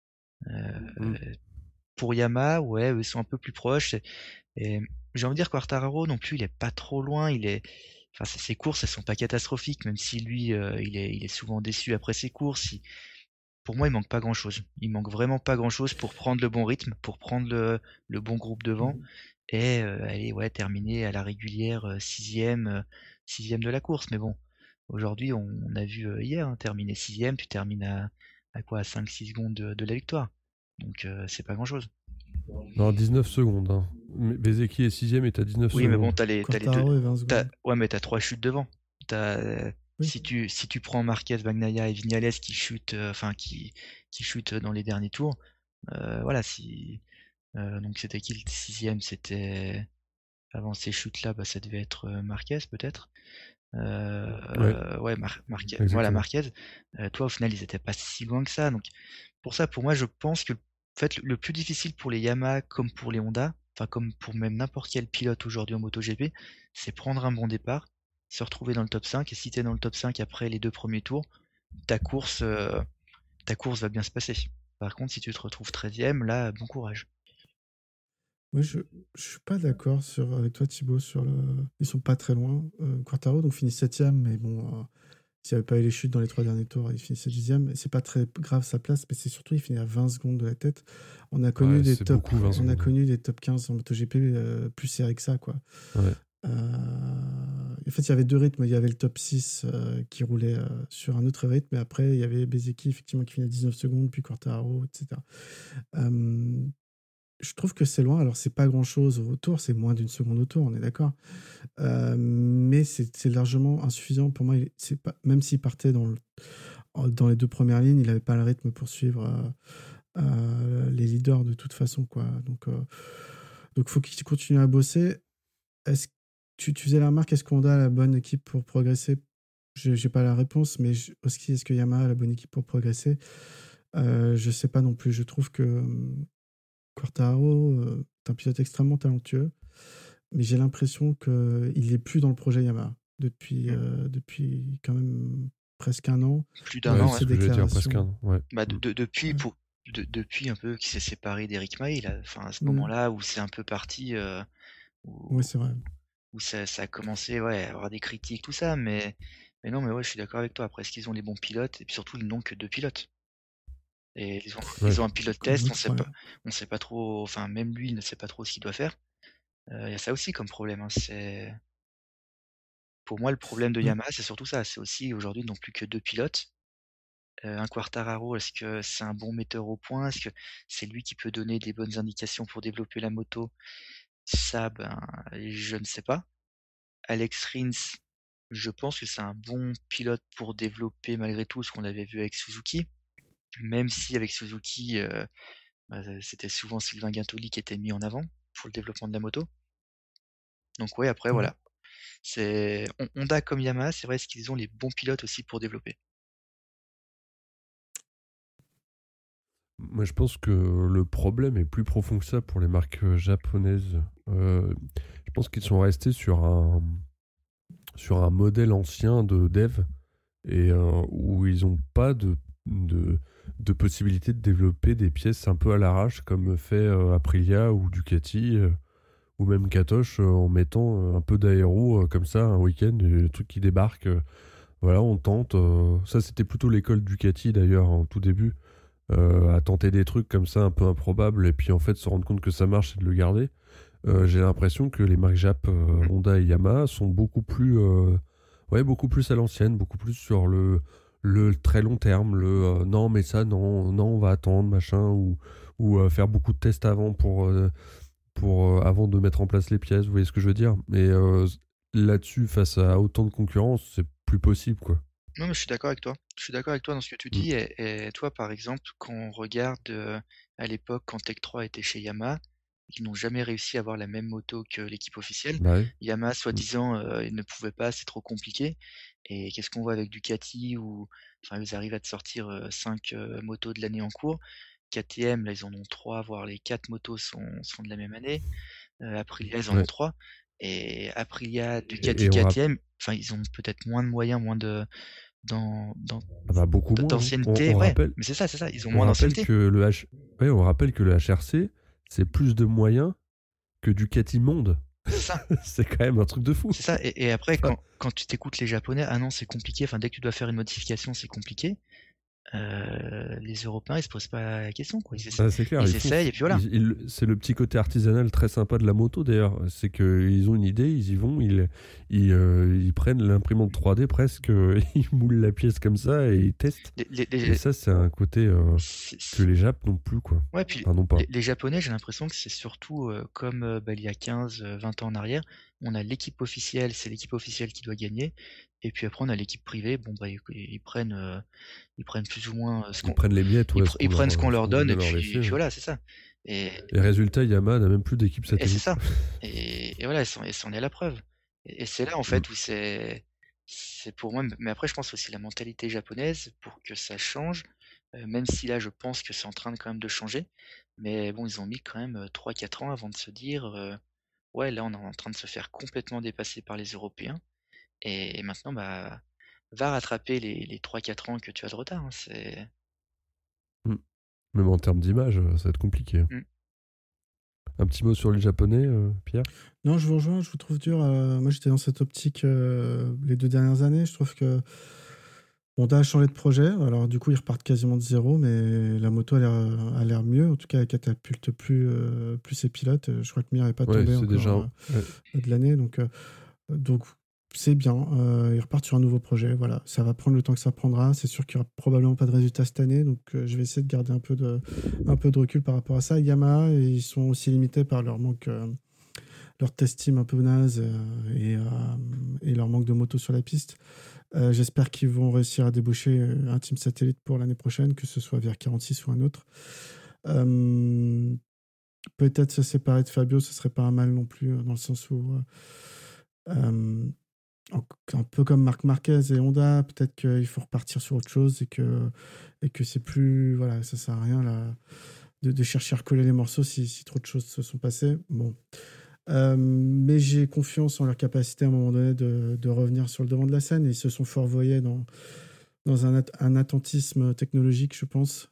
Pour Yamaha, ouais, eux sont un peu plus proches. Et j'ai envie de dire Quartararo non plus, il est pas trop loin. Enfin, ses courses, elles sont pas catastrophiques, même si lui, il est souvent déçu après ses courses. Pour moi, il manque pas grand-chose. Il manque vraiment pas grand-chose pour prendre le bon rythme, pour prendre le bon groupe devant et aller ouais, terminer à la régulière sixième de la course. Mais bon, aujourd'hui, on a vu hier, hein, terminer sixième, tu termines à quoi, à 5-6 secondes de la victoire. Donc c'est pas grand-chose. Non, 19 secondes. Hein. Bezeki est 6ème et t'as 19 secondes. Oui, mais bon, t'as les deux. 20 secondes. Ouais, mais t'as 3 chutes devant. Oui. Si tu prends Marquez, Bagnaia et Vignales qui chutent, qui chutent dans les derniers tours, voilà, donc c'était qui le sixième? C'était avant ces chutes-là, bah ça devait être Marquez peut-être. Ouais, Marquez. Voilà, Marquez. Toi, au final, ils étaient pas si loin que ça. Donc pour ça, pour moi, je pense que en fait, le plus difficile pour les Yamaha comme pour les Honda, enfin comme pour même n'importe quel pilote aujourd'hui en MotoGP, c'est prendre un bon départ, se retrouver dans le top 5, et si t'es dans le top 5 après les 2 premiers tours, ta course va bien se passer. Par contre, si tu te retrouves 13e, là, bon courage. Moi, je suis pas d'accord avec toi, Thibaut, ils sont pas très loin. Quartaro donc finit 7e, mais bon, s'il n'y avait pas eu les chutes dans les 3 derniers tours, il finissait 10e. C'est pas très grave sa place, mais c'est surtout il finit à 20 secondes de la tête. On a connu des top 15 en MotoGP plus serrés que ça, quoi. Ouais. En fait, il y avait 2 rythmes. Il y avait le top 6 qui roulait sur un autre rythme, et après, il y avait Bezeki, effectivement, qui finit à 19 secondes, puis Quartararo, etc. Je trouve que c'est loin. Alors, c'est pas grand-chose au tour, c'est moins d'1 seconde au tour, on est d'accord. Mais c'est largement insuffisant. Pour moi, même s'il partait dans les 2 premières lignes, il n'avait pas le rythme pour suivre les leaders de toute façon, quoi. Donc faut qu'il continue à bosser. Est-ce que tu faisais la remarque, est-ce qu'on a la bonne équipe pour progresser? J'ai pas la réponse, mais aussi, est-ce que Yamaha a la bonne équipe pour progresser? Je sais pas non plus. Je trouve que Quartararo est un pilote extrêmement talentueux, mais j'ai l'impression qu'il n'est plus dans le projet Yamaha depuis quand même presque un an. Plus d'un an, c'est dire presque un an. Ouais. Bah, depuis un peu qu'il s'est séparé d'Eric May, à ce moment-là où c'est un peu parti, oui, c'est vrai. Où ça a commencé à avoir des critiques, tout ça, mais non, mais ouais, je suis d'accord avec toi. Après, est-ce qu'ils ont les bons pilotes? Et puis surtout, ils n'ont que 2 pilotes. Et ils ont un pilote test, on sait pas trop, enfin, même lui, il ne sait pas trop ce qu'il doit faire. Il y a ça aussi comme problème, hein, pour moi, le problème de Yamaha, c'est surtout ça. C'est aussi, aujourd'hui, ils n'ont plus que 2 pilotes. un Quartararo, est-ce que c'est un bon metteur au point? Est-ce que c'est lui qui peut donner des bonnes indications pour développer la moto? Ça, ben, je ne sais pas. Alex Rins, je pense que c'est un bon pilote pour développer malgré tout ce qu'on avait vu avec Suzuki. Même si avec Suzuki, c'était souvent Sylvain Guintoli qui était mis en avant pour le développement de la moto. Donc ouais, après voilà. C'est Honda comme Yamaha, c'est vrai, est-ce qu'ils ont les bons pilotes aussi pour développer? Moi, je pense que le problème est plus profond que ça pour les marques japonaises. Je pense qu'ils sont restés sur un modèle ancien de dev et où ils n'ont pas de possibilité de développer des pièces un peu à l'arrache comme fait Aprilia ou Ducati ou même Katoche en mettant un peu d'aéro comme ça un week-end, des trucs qui débarquent. Voilà, on tente. Ça, c'était plutôt l'école Ducati d'ailleurs en tout début. À tenter des trucs comme ça un peu improbables et puis en fait se rendre compte que ça marche et de le garder. J'ai l'impression que les marques Jap, Honda et Yamaha sont beaucoup plus à l'ancienne, beaucoup plus sur le très long terme, non mais ça non on va attendre machin ou faire beaucoup de tests avant pour avant de mettre en place les pièces, vous voyez ce que je veux dire. Mais là-dessus, face à autant de concurrence, c'est plus possible quoi. Non, mais je suis d'accord avec toi. Je suis d'accord avec toi dans ce que tu dis. Et toi, par exemple, quand on regarde à l'époque, quand Tech 3 était chez Yamaha, ils n'ont jamais réussi à avoir la même moto que l'équipe officielle. Bah oui. Yamaha, soi-disant, ils ne pouvaient pas, c'est trop compliqué. Et qu'est-ce qu'on voit avec Ducati où enfin, ils arrivent à te sortir 5 motos de l'année en cours. KTM, là, ils en ont 3, voire les 4 motos sont de la même année. Aprilia, ils en ont 3. Et Aprilia, Ducati, KTM, enfin, ils ont peut-être moins de moyens, moins de beaucoup moins d'ancienneté. On ouais, rappelle, mais c'est ça, ils ont moins d'ancienneté. On rappelle que le HRC, c'est plus de moyens que Ducati Monde. C'est ça. C'est quand même un truc de fou. C'est ça. Et après, quand tu t'écoutes les Japonais, ah non, c'est compliqué. Enfin, dès que tu dois faire une modification, c'est compliqué. Les Européens, ils se posent pas la question, quoi. C'est clair, ils essayent et puis voilà. C'est le petit côté artisanal très sympa de la moto d'ailleurs. C'est qu'ils ont une idée, ils y vont, ils prennent l'imprimante 3D presque, ils moulent la pièce comme ça et ils testent. Et ça, c'est un côté que les Japs n'ont plus, quoi. Ouais, puis enfin, non pas. Les Japonais, j'ai l'impression que c'est surtout comme il y a 15, 20 ans en arrière, on a l'équipe officielle, c'est l'équipe officielle qui doit gagner. Et puis après, on a l'équipe privée. Bon, bah, ils prennent plus ou moins ce qu'on. Ils prennent les miettes, ouais, ils prennent ce qu'on leur donne, et puis voilà, c'est ça. Et résultat, Yamaha n'a même plus d'équipe satellite. Et c'est ça. Et voilà, et c'en est la preuve. Et c'est là, en fait, où c'est pour moi. Mais après, je pense aussi la mentalité japonaise pour que ça change. Même si là, je pense que c'est en train quand même de changer. Mais bon, ils ont mis quand même 3-4 ans avant de se dire ouais, là, on est en train de se faire complètement dépasser par les Européens. Et maintenant, bah, va rattraper les 3-4 ans que tu as de retard. Hein, c'est... Même en termes d'image, ça va être compliqué. Un petit mot sur les Japonais, Pierre? Non, je vous rejoins, je vous trouve dur. Moi, j'étais dans cette optique les 2 dernières années. Je trouve que Honda a changé de projet. Alors, du coup, ils repartent quasiment de zéro, mais la moto a l'air mieux. En tout cas, elle catapulte plus ses pilotes. Je crois que Mir n'est pas tombé encore déjà... de l'année. Donc c'est bien. Ils repartent sur un nouveau projet. Voilà. Ça va prendre le temps que ça prendra. C'est sûr qu'il n'y aura probablement pas de résultats cette année. Donc, je vais essayer de garder un peu de recul par rapport à ça. Yamaha, ils sont aussi limités par leur manque... leur test team un peu naze et leur manque de moto sur la piste. J'espère qu'ils vont réussir à débaucher un team satellite pour l'année prochaine, que ce soit vers 46 ou un autre. Peut-être se séparer de Fabio, ce serait pas un mal non plus, dans le sens où un peu comme Marc Marquez et Honda, peut-être qu'il faut repartir sur autre chose et que c'est plus... Voilà, ça sert à rien là, de chercher à recoller les morceaux si trop de choses se sont passées. Bon... mais j'ai confiance en leur capacité à un moment donné de revenir sur le devant de la scène. Ils se sont fourvoyés dans un attentisme technologique, je pense,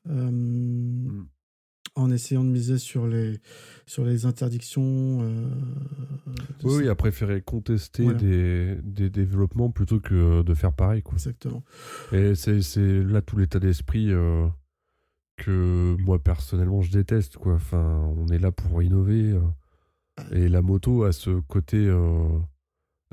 en essayant de miser sur les interdictions. Oui, à préférer contester des développements plutôt que de faire pareil, quoi. Exactement. Et c'est là tout l'état d'esprit que moi personnellement je déteste, quoi. Enfin, on est là pour innover. Et la moto a ce côté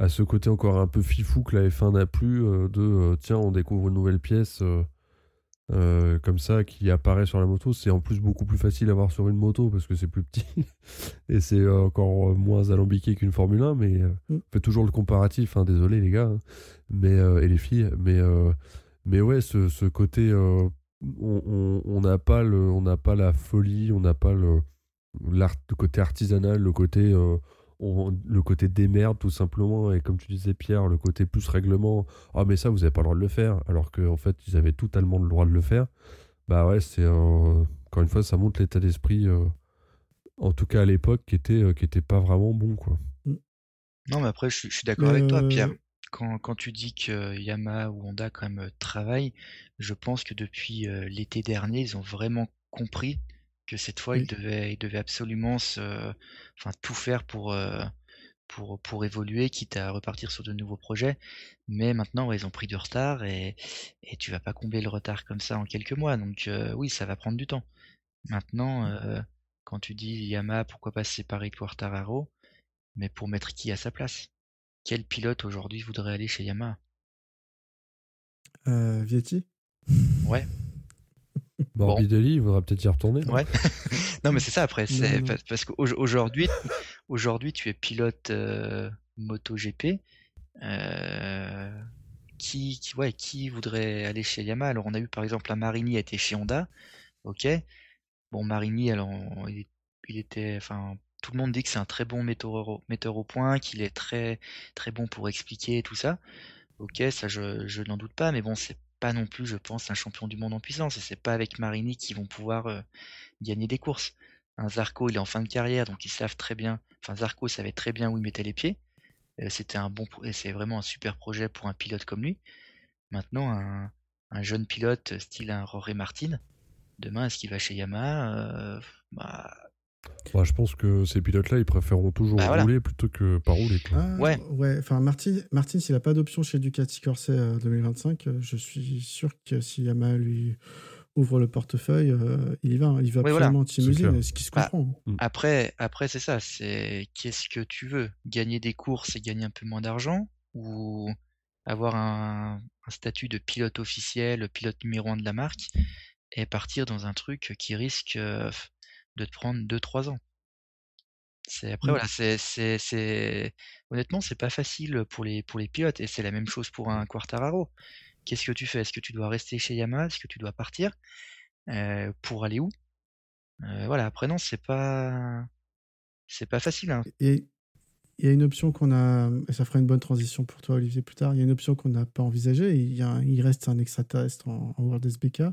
encore un peu fifou que la F1 n'a plus, tiens, on découvre une nouvelle pièce, comme ça qui apparaît sur la moto. C'est en plus beaucoup plus facile à voir sur une moto parce que c'est plus petit et c'est encore moins alambiqué qu'une Formule 1, mais on fait toujours le comparatif, hein, désolé les gars, hein, mais, et les filles, mais ouais, ce côté, on n'a pas la folie, on n'a pas le côté artisanal, le côté démerde tout simplement, et comme tu disais Pierre, le côté plus règlement. Ah mais ça vous avez pas le droit de le faire, alors qu'en fait ils avaient totalement le droit de le faire. Bah ouais, c'est encore une fois ça montre l'état d'esprit, en tout cas à l'époque, qui était pas vraiment bon, quoi. Non, mais après je suis d'accord avec toi, Pierre. Quand tu dis que Yamaha ou Honda quand même travaillent, je pense que depuis l'été dernier, ils ont vraiment compris que cette fois ils devaient absolument tout faire pour évoluer, quitte à repartir sur de nouveaux projets. Mais maintenant, ouais, ils ont pris du retard et tu vas pas combler le retard comme ça en quelques mois. Donc oui, ça va prendre du temps. Maintenant, quand tu dis Yamaha, pourquoi pas se séparer de Quartararo, mais pour mettre qui à sa place? Quel pilote aujourd'hui voudrait aller chez Yamaha? Vietti. Ouais. Morbidelli, il voudra peut-être y retourner. Ouais. Non, mais c'est ça après. Non. Parce qu'aujourd'hui, tu es pilote MotoGP. Qui voudrait aller chez Yamaha? Alors, on a eu par exemple un Marini a été chez Honda. Ok. Bon, Marini, alors, il était, enfin, tout le monde dit que c'est un très bon metteur au point, qu'il est très, très bon pour expliquer tout ça. Ok, ça, je n'en doute pas, mais bon, c'est pas non plus, je pense, un champion du monde en puissance, et c'est pas avec Marini qu'ils vont pouvoir gagner des courses. Un Zarco, il est en fin de carrière, donc ils savent très bien, enfin, Zarco savait très bien où il mettait les pieds. C'était et c'est vraiment un super projet pour un pilote comme lui. Maintenant, un jeune pilote style un Jorge Martin, demain, est-ce qu'il va chez Yamaha? Bah, je pense que ces pilotes-là, ils préféreront toujours rouler plutôt que pas rouler, quoi. Ouais. Enfin, Martin, s'il n'a pas d'option chez Ducati Corset 2025, je suis sûr que si Yamaha lui ouvre le portefeuille, il y va. Il va absolument Team Usine, ce qui se comprend. Après, c'est ça. C'est qu'est-ce que tu veux? Gagner des courses et gagner un peu moins d'argent, ou avoir un statut de pilote officiel, pilote numéro 1 de la marque, et partir dans un truc qui risque de te prendre 2-3 ans. Après, voilà, honnêtement, c'est pas facile pour les pilotes, et c'est la même chose pour un Quartararo. Qu'est-ce que tu fais? Est-ce que tu dois rester chez Yamaha? Est-ce que tu dois partir? Pour aller où? Voilà, après non, c'est pas facile, hein. Et il y a une option qu'on a, et ça fera une bonne transition pour toi, Olivier, plus tard. Il y a une option qu'on n'a pas envisagée. Il reste un extraterrestre en World SBK.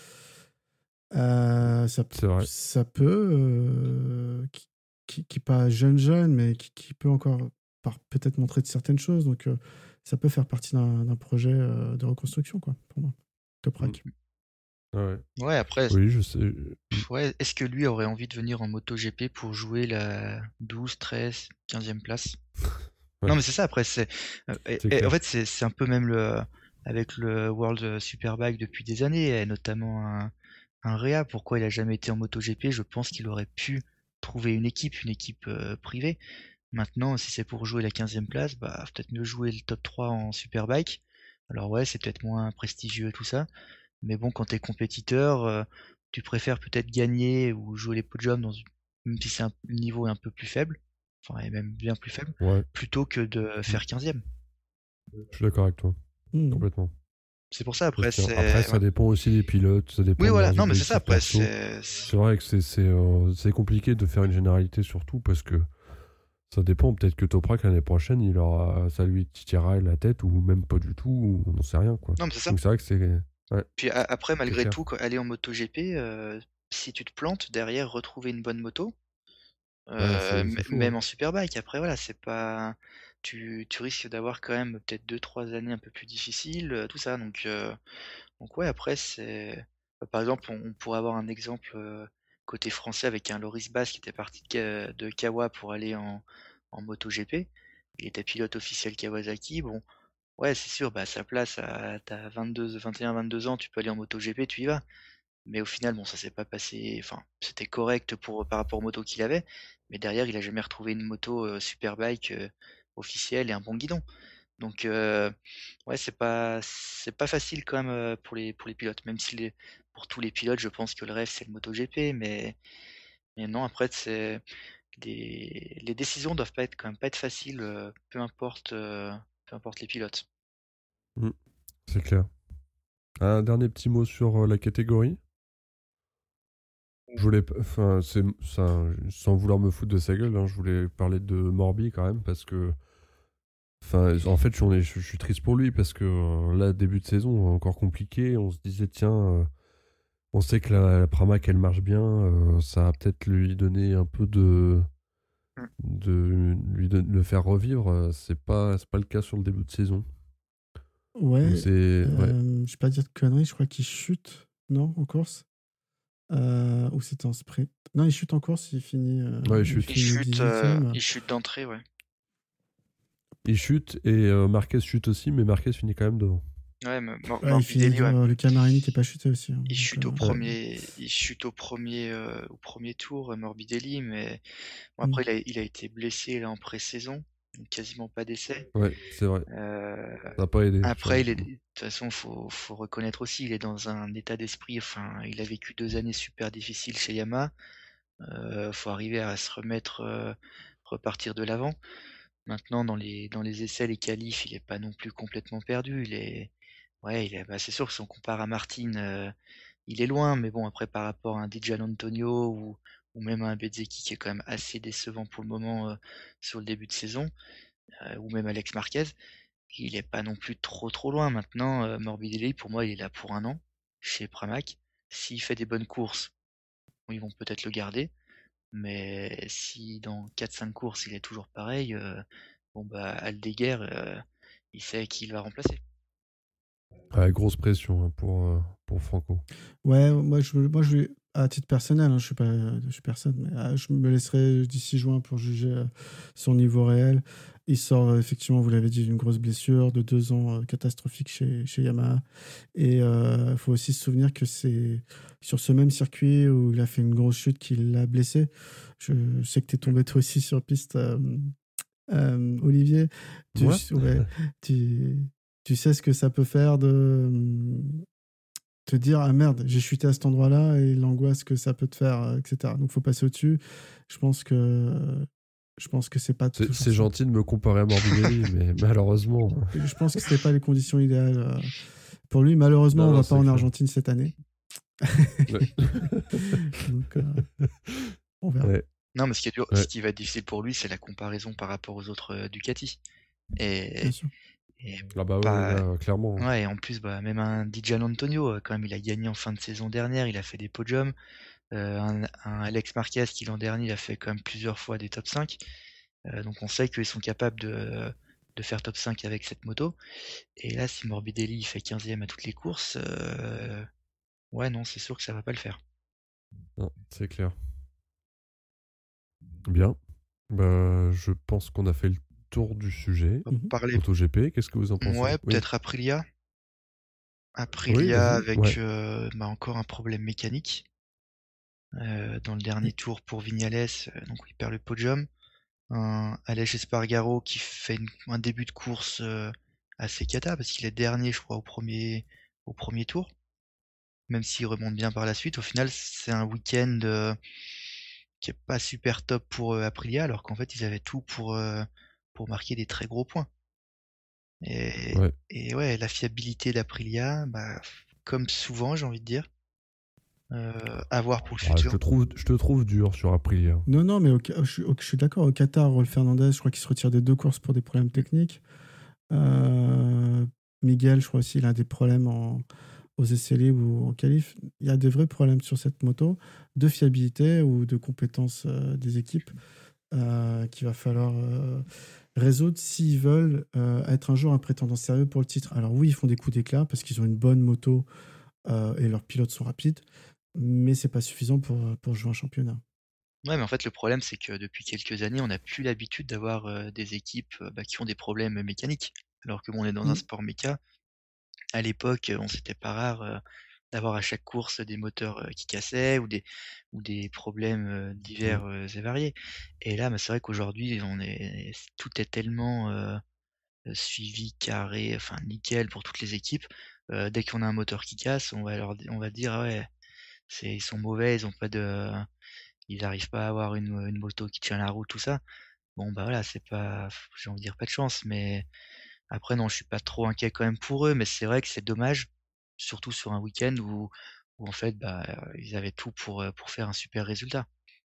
Ça peut, qui pas jeune, mais qui peut encore peut-être montrer de certaines choses. Donc, ça peut faire partie d'un projet de reconstruction, quoi, pour moi. Toprak. Ouais, après. Oui, je sais. Ouais, est-ce que lui aurait envie de venir en MotoGP pour jouer la 12, 13, 15e place? Ouais. Non, mais c'est ça, après, en fait, c'est un peu même avec le World Superbike depuis des années, et notamment un Réa. Pourquoi il a jamais été en MotoGP? Je pense qu'il aurait pu trouver une équipe privée. Maintenant, si c'est pour jouer la 15e place, bah, peut-être mieux jouer le top 3 en Superbike. Alors ouais, c'est peut-être moins prestigieux tout ça. Mais bon, quand t'es compétiteur, tu préfères peut-être gagner ou jouer les podiums même si c'est un niveau un peu plus faible, enfin, et même bien plus faible, plutôt que de faire 15e. Je suis d'accord avec toi. Complètement. C'est pour ça, après, ça dépend aussi des pilotes, ça dépend. Oui, voilà, non, mais c'est ça, après, c'est vrai que c'est compliqué de faire une généralité, surtout parce que ça dépend. Peut-être que Toprak, l'année prochaine, ça lui tirera la tête, ou même pas du tout, ou on n'en sait rien, quoi. Non, mais c'est ça. Donc c'est vrai que c'est... Ouais. Puis après, malgré tout, aller en MotoGP, si tu te plantes, derrière, retrouver une bonne moto, même en Superbike, après, voilà, c'est pas... Tu risques d'avoir quand même peut-être 2-3 années un peu plus difficiles, tout ça. Donc ouais, après, c'est... Par exemple, on pourrait avoir un exemple côté français avec un Loris Bas qui était parti de Kawa pour aller en MotoGP. Il était pilote officiel Kawasaki. Bon, ouais, c'est sûr, bah, à sa place, t'as 21, 22 ans, tu peux aller en MotoGP, tu y vas. Mais au final, bon, ça s'est pas passé. Enfin, c'était correct par rapport aux motos qu'il avait. Mais derrière, il a jamais retrouvé une moto Superbike officielle et un bon guidon. Donc ouais, c'est pas facile quand même pour les pilotes. Même si pour tous les pilotes, je pense que le rêve c'est le MotoGP, mais non, après c'est les décisions doivent pas être quand même pas être faciles, peu importe les pilotes. C'est clair. Un dernier petit mot sur la catégorie. Je voulais, enfin, c'est ça, sans vouloir me foutre de sa gueule, hein, je voulais parler de Morbi quand même parce que, enfin, en fait, je suis triste pour lui parce que là, début de saison encore compliqué. On se disait tiens, on sait que la Pramac elle marche bien, ça va peut-être lui donner un peu Mm. le faire revivre. C'est pas le cas sur le début de saison. Ouais, Donc c'est ouais. je vais pas dire de conneries, je crois qu'il chute, non, en course. Ou c'était en sprint. Non, il chute en course, il finit. Ouais, il chute. Il chute, 18e. il chute d'entrée, ouais. Il chute et Marquez chute aussi, mais Marquez finit quand même devant. Ouais, mais Il finit Morbidelli, ouais. devant Luca Marini qui est pas chuté aussi. Hein, Il chute donc, il chute au premier tour, Morbidelli, mais bon, après il a été blessé là en pré-saison, donc quasiment pas d'essai. Ouais, c'est vrai. Euh, Ça n'a pas aidé. Après, de toute façon, faut reconnaître aussi, il est dans un état d'esprit. Enfin, il a vécu 2 années super difficiles chez Yamaha. Faut arriver à se repartir de l'avant. Maintenant, dans les essais, les qualifs, il est pas non plus complètement perdu. Bah, c'est sûr que si on compare à Martin, il est loin, mais bon, après, par rapport à un Di Giannantonio ou même à un Bezzecchi qui est quand même assez décevant pour le moment sur le début de saison, ou même Alex Marquez, il est pas non plus trop loin. Maintenant, Morbidelli, pour moi, il est là pour 1 an chez Pramac. S'il fait des bonnes courses, bon, ils vont peut-être le garder. Mais si dans 4-5 courses, il est toujours pareil, bon bah Aldeguer, il sait qui il va remplacer. Ouais, grosse pression hein, pour Franco. Ouais, moi je à titre personnel, hein, je suis personne, mais je me laisserai d'ici juin pour juger son niveau réel. Il sort effectivement, vous l'avez dit, d'une grosse blessure, de 2 ans catastrophiques chez Yamaha. Et il faut aussi se souvenir que c'est sur ce même circuit où il a fait une grosse chute qu'il l'a blessé. Je sais que tu es tombé toi aussi sur piste, Olivier. Tu sais ce que ça peut faire de te dire ah merde, j'ai chuté à cet endroit-là et l'angoisse que ça peut te faire, etc. Donc faut passer au-dessus. Je pense que c'est pas toujours C'est ça. gentil de me comparer à Morbidelli, mais malheureusement. Je pense que c'était pas les conditions idéales pour lui. Malheureusement, on va pas en Argentine cette année. Ouais. Donc on verra. Ouais. Non, mais ce qui va être difficile pour lui, c'est la comparaison par rapport aux autres Ducati. Bien sûr. Ah bah ouais, clairement. Ouais, et en plus, bah, même un Di Giannantonio, quand même, il a gagné en fin de saison dernière, il a fait des podiums. Un Alex Marquez qui l'an dernier, il a fait quand même plusieurs fois des top 5. Donc on sait qu'ils sont capables de faire top 5 avec cette moto. Et là, si Morbidelli il fait 15e à toutes les courses, ouais, non, c'est sûr que ça va pas le faire. Non, c'est clair. Bien. Bah, je pense qu'on a fait le tour du sujet. On va parler. MotoGP, qu'est-ce que vous en pensez? Ouais, peut-être Aprilia. Aprilia avec encore un problème mécanique. Dans le dernier tour pour Vignales, donc il perd le podium. Un Aleix Espargaro qui fait un début de course assez cata parce qu'il est dernier, je crois, au premier tour. Même s'il remonte bien par la suite, au final, c'est un week-end qui est pas super top pour Aprilia, alors qu'en fait, ils avaient tout pour marquer des très gros points. Et ouais, la fiabilité d'Aprilia, bah, comme souvent, j'ai envie de dire, à voir pour le futur. Je te trouve dur sur Aprilia. Non, mais je suis d'accord. Au Qatar, Rolf Fernandez, je crois qu'il se retire des 2 courses pour des problèmes techniques. Miguel, je crois aussi, il a des problèmes aux essais libres ou en qualif. Il y a des vrais problèmes sur cette moto de fiabilité ou de compétences des équipes qu'il va falloir résoudre s'ils veulent être un jour un prétendant sérieux pour le titre. Alors oui, ils font des coups d'éclat parce qu'ils ont une bonne moto et leurs pilotes sont rapides, mais c'est pas suffisant pour jouer un championnat. Ouais, mais en fait, le problème, c'est que depuis quelques années, on n'a plus l'habitude d'avoir des équipes qui ont des problèmes mécaniques. Alors que bon, on est dans un sport méca. À l'époque, c'était pas rare d'avoir à chaque course des moteurs qui cassaient ou des problèmes divers et variés. Et là, bah, c'est vrai qu'aujourd'hui, tout est tellement suivi carré, enfin nickel pour toutes les équipes. Dès qu'on a un moteur qui casse, on va dire ah ouais, ils sont mauvais, ils arrivent pas à avoir une moto qui tient la route, tout ça. Bon bah voilà, c'est pas, j'ai envie de dire pas de chance, mais après non, je suis pas trop inquiet quand même pour eux, mais c'est vrai que c'est dommage, surtout sur un week-end où en fait bah ils avaient tout pour faire un super résultat.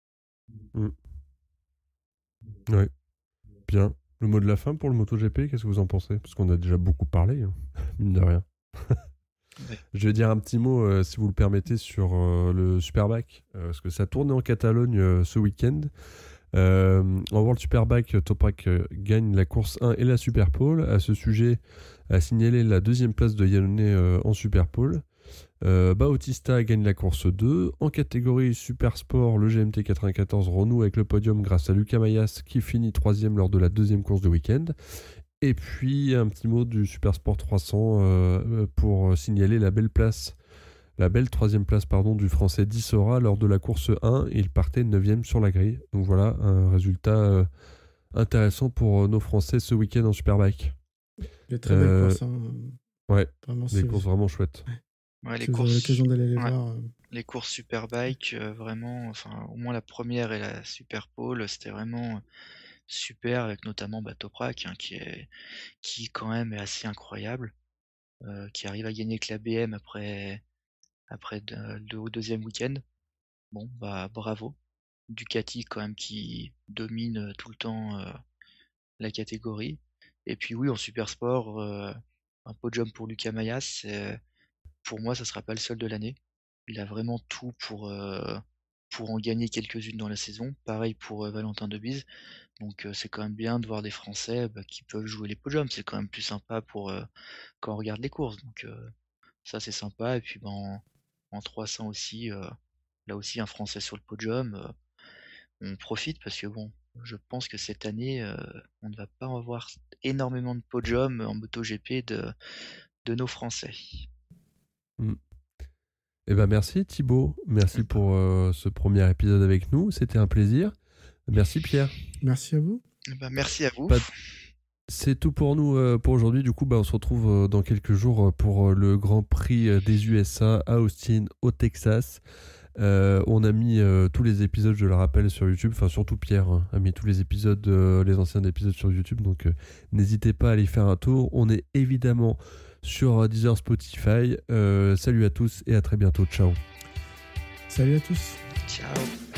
Ouais, bien. Le mot de la fin pour le MotoGP, qu'est-ce que vous en pensez? Parce qu'on a déjà beaucoup parlé, hein, mine de rien. Ouais. Je vais dire un petit mot, si vous le permettez, sur le Superbike, parce que ça tournait en Catalogne ce week-end. En World Superbike, Toprak gagne la course 1 et la Superpole. À ce sujet, a signalé la deuxième place de Iannone en Superpole. Bautista gagne la course 2. En catégorie Super Sport, le GMT 94 renoue avec le podium grâce à Lucas Mayas qui finit 3ème lors de la deuxième course de week-end. Et puis un petit mot du Super Sport 300 pour signaler la belle 3ème place du français Dissora lors de la course 1. Il partait 9ème sur la grille. Donc voilà, un résultat intéressant pour nos Français ce week-end en Superbike. Des très belles courses. Ouais, vraiment, des courses vraiment chouettes. Ouais, si vous avez l'occasion d'aller les voir. Les courses Superbike, vraiment, enfin au moins la première et la Superpole, c'était vraiment super, avec notamment Toprak, hein, qui quand même est assez incroyable, qui arrive à gagner avec la BM après le deuxième week-end. Bon bah bravo. Ducati quand même qui domine tout le temps la catégorie. Et puis oui, en super sport, un podium pour Lucas Mayas, pour moi ça sera pas le seul de l'année. Il a vraiment tout pour en gagner quelques-unes dans la saison. Pareil pour Valentin Debise. Donc c'est quand même bien de voir des Français qui peuvent jouer les podiums. C'est quand même plus sympa pour quand on regarde les courses. Donc ça c'est sympa. Et puis en 300 aussi, là aussi un Français sur le podium. On profite parce que bon, je pense que cette année, on ne va pas avoir énormément de podiums en MotoGP de nos Français. Eh ben merci Thibaut, merci pour ce premier épisode avec nous, c'était un plaisir. Merci Pierre. Merci à vous. Merci à vous. C'est tout pour nous pour aujourd'hui. Du coup, on se retrouve dans quelques jours pour le Grand Prix des USA à Austin, au Texas. On a mis tous les épisodes, je le rappelle, sur YouTube. Enfin, surtout Pierre a mis tous les épisodes, les anciens épisodes sur YouTube. Donc, n'hésitez pas à aller faire un tour. On est évidemment sur Deezer, Spotify. Salut à tous et à très bientôt. Ciao. Salut à tous. Ciao.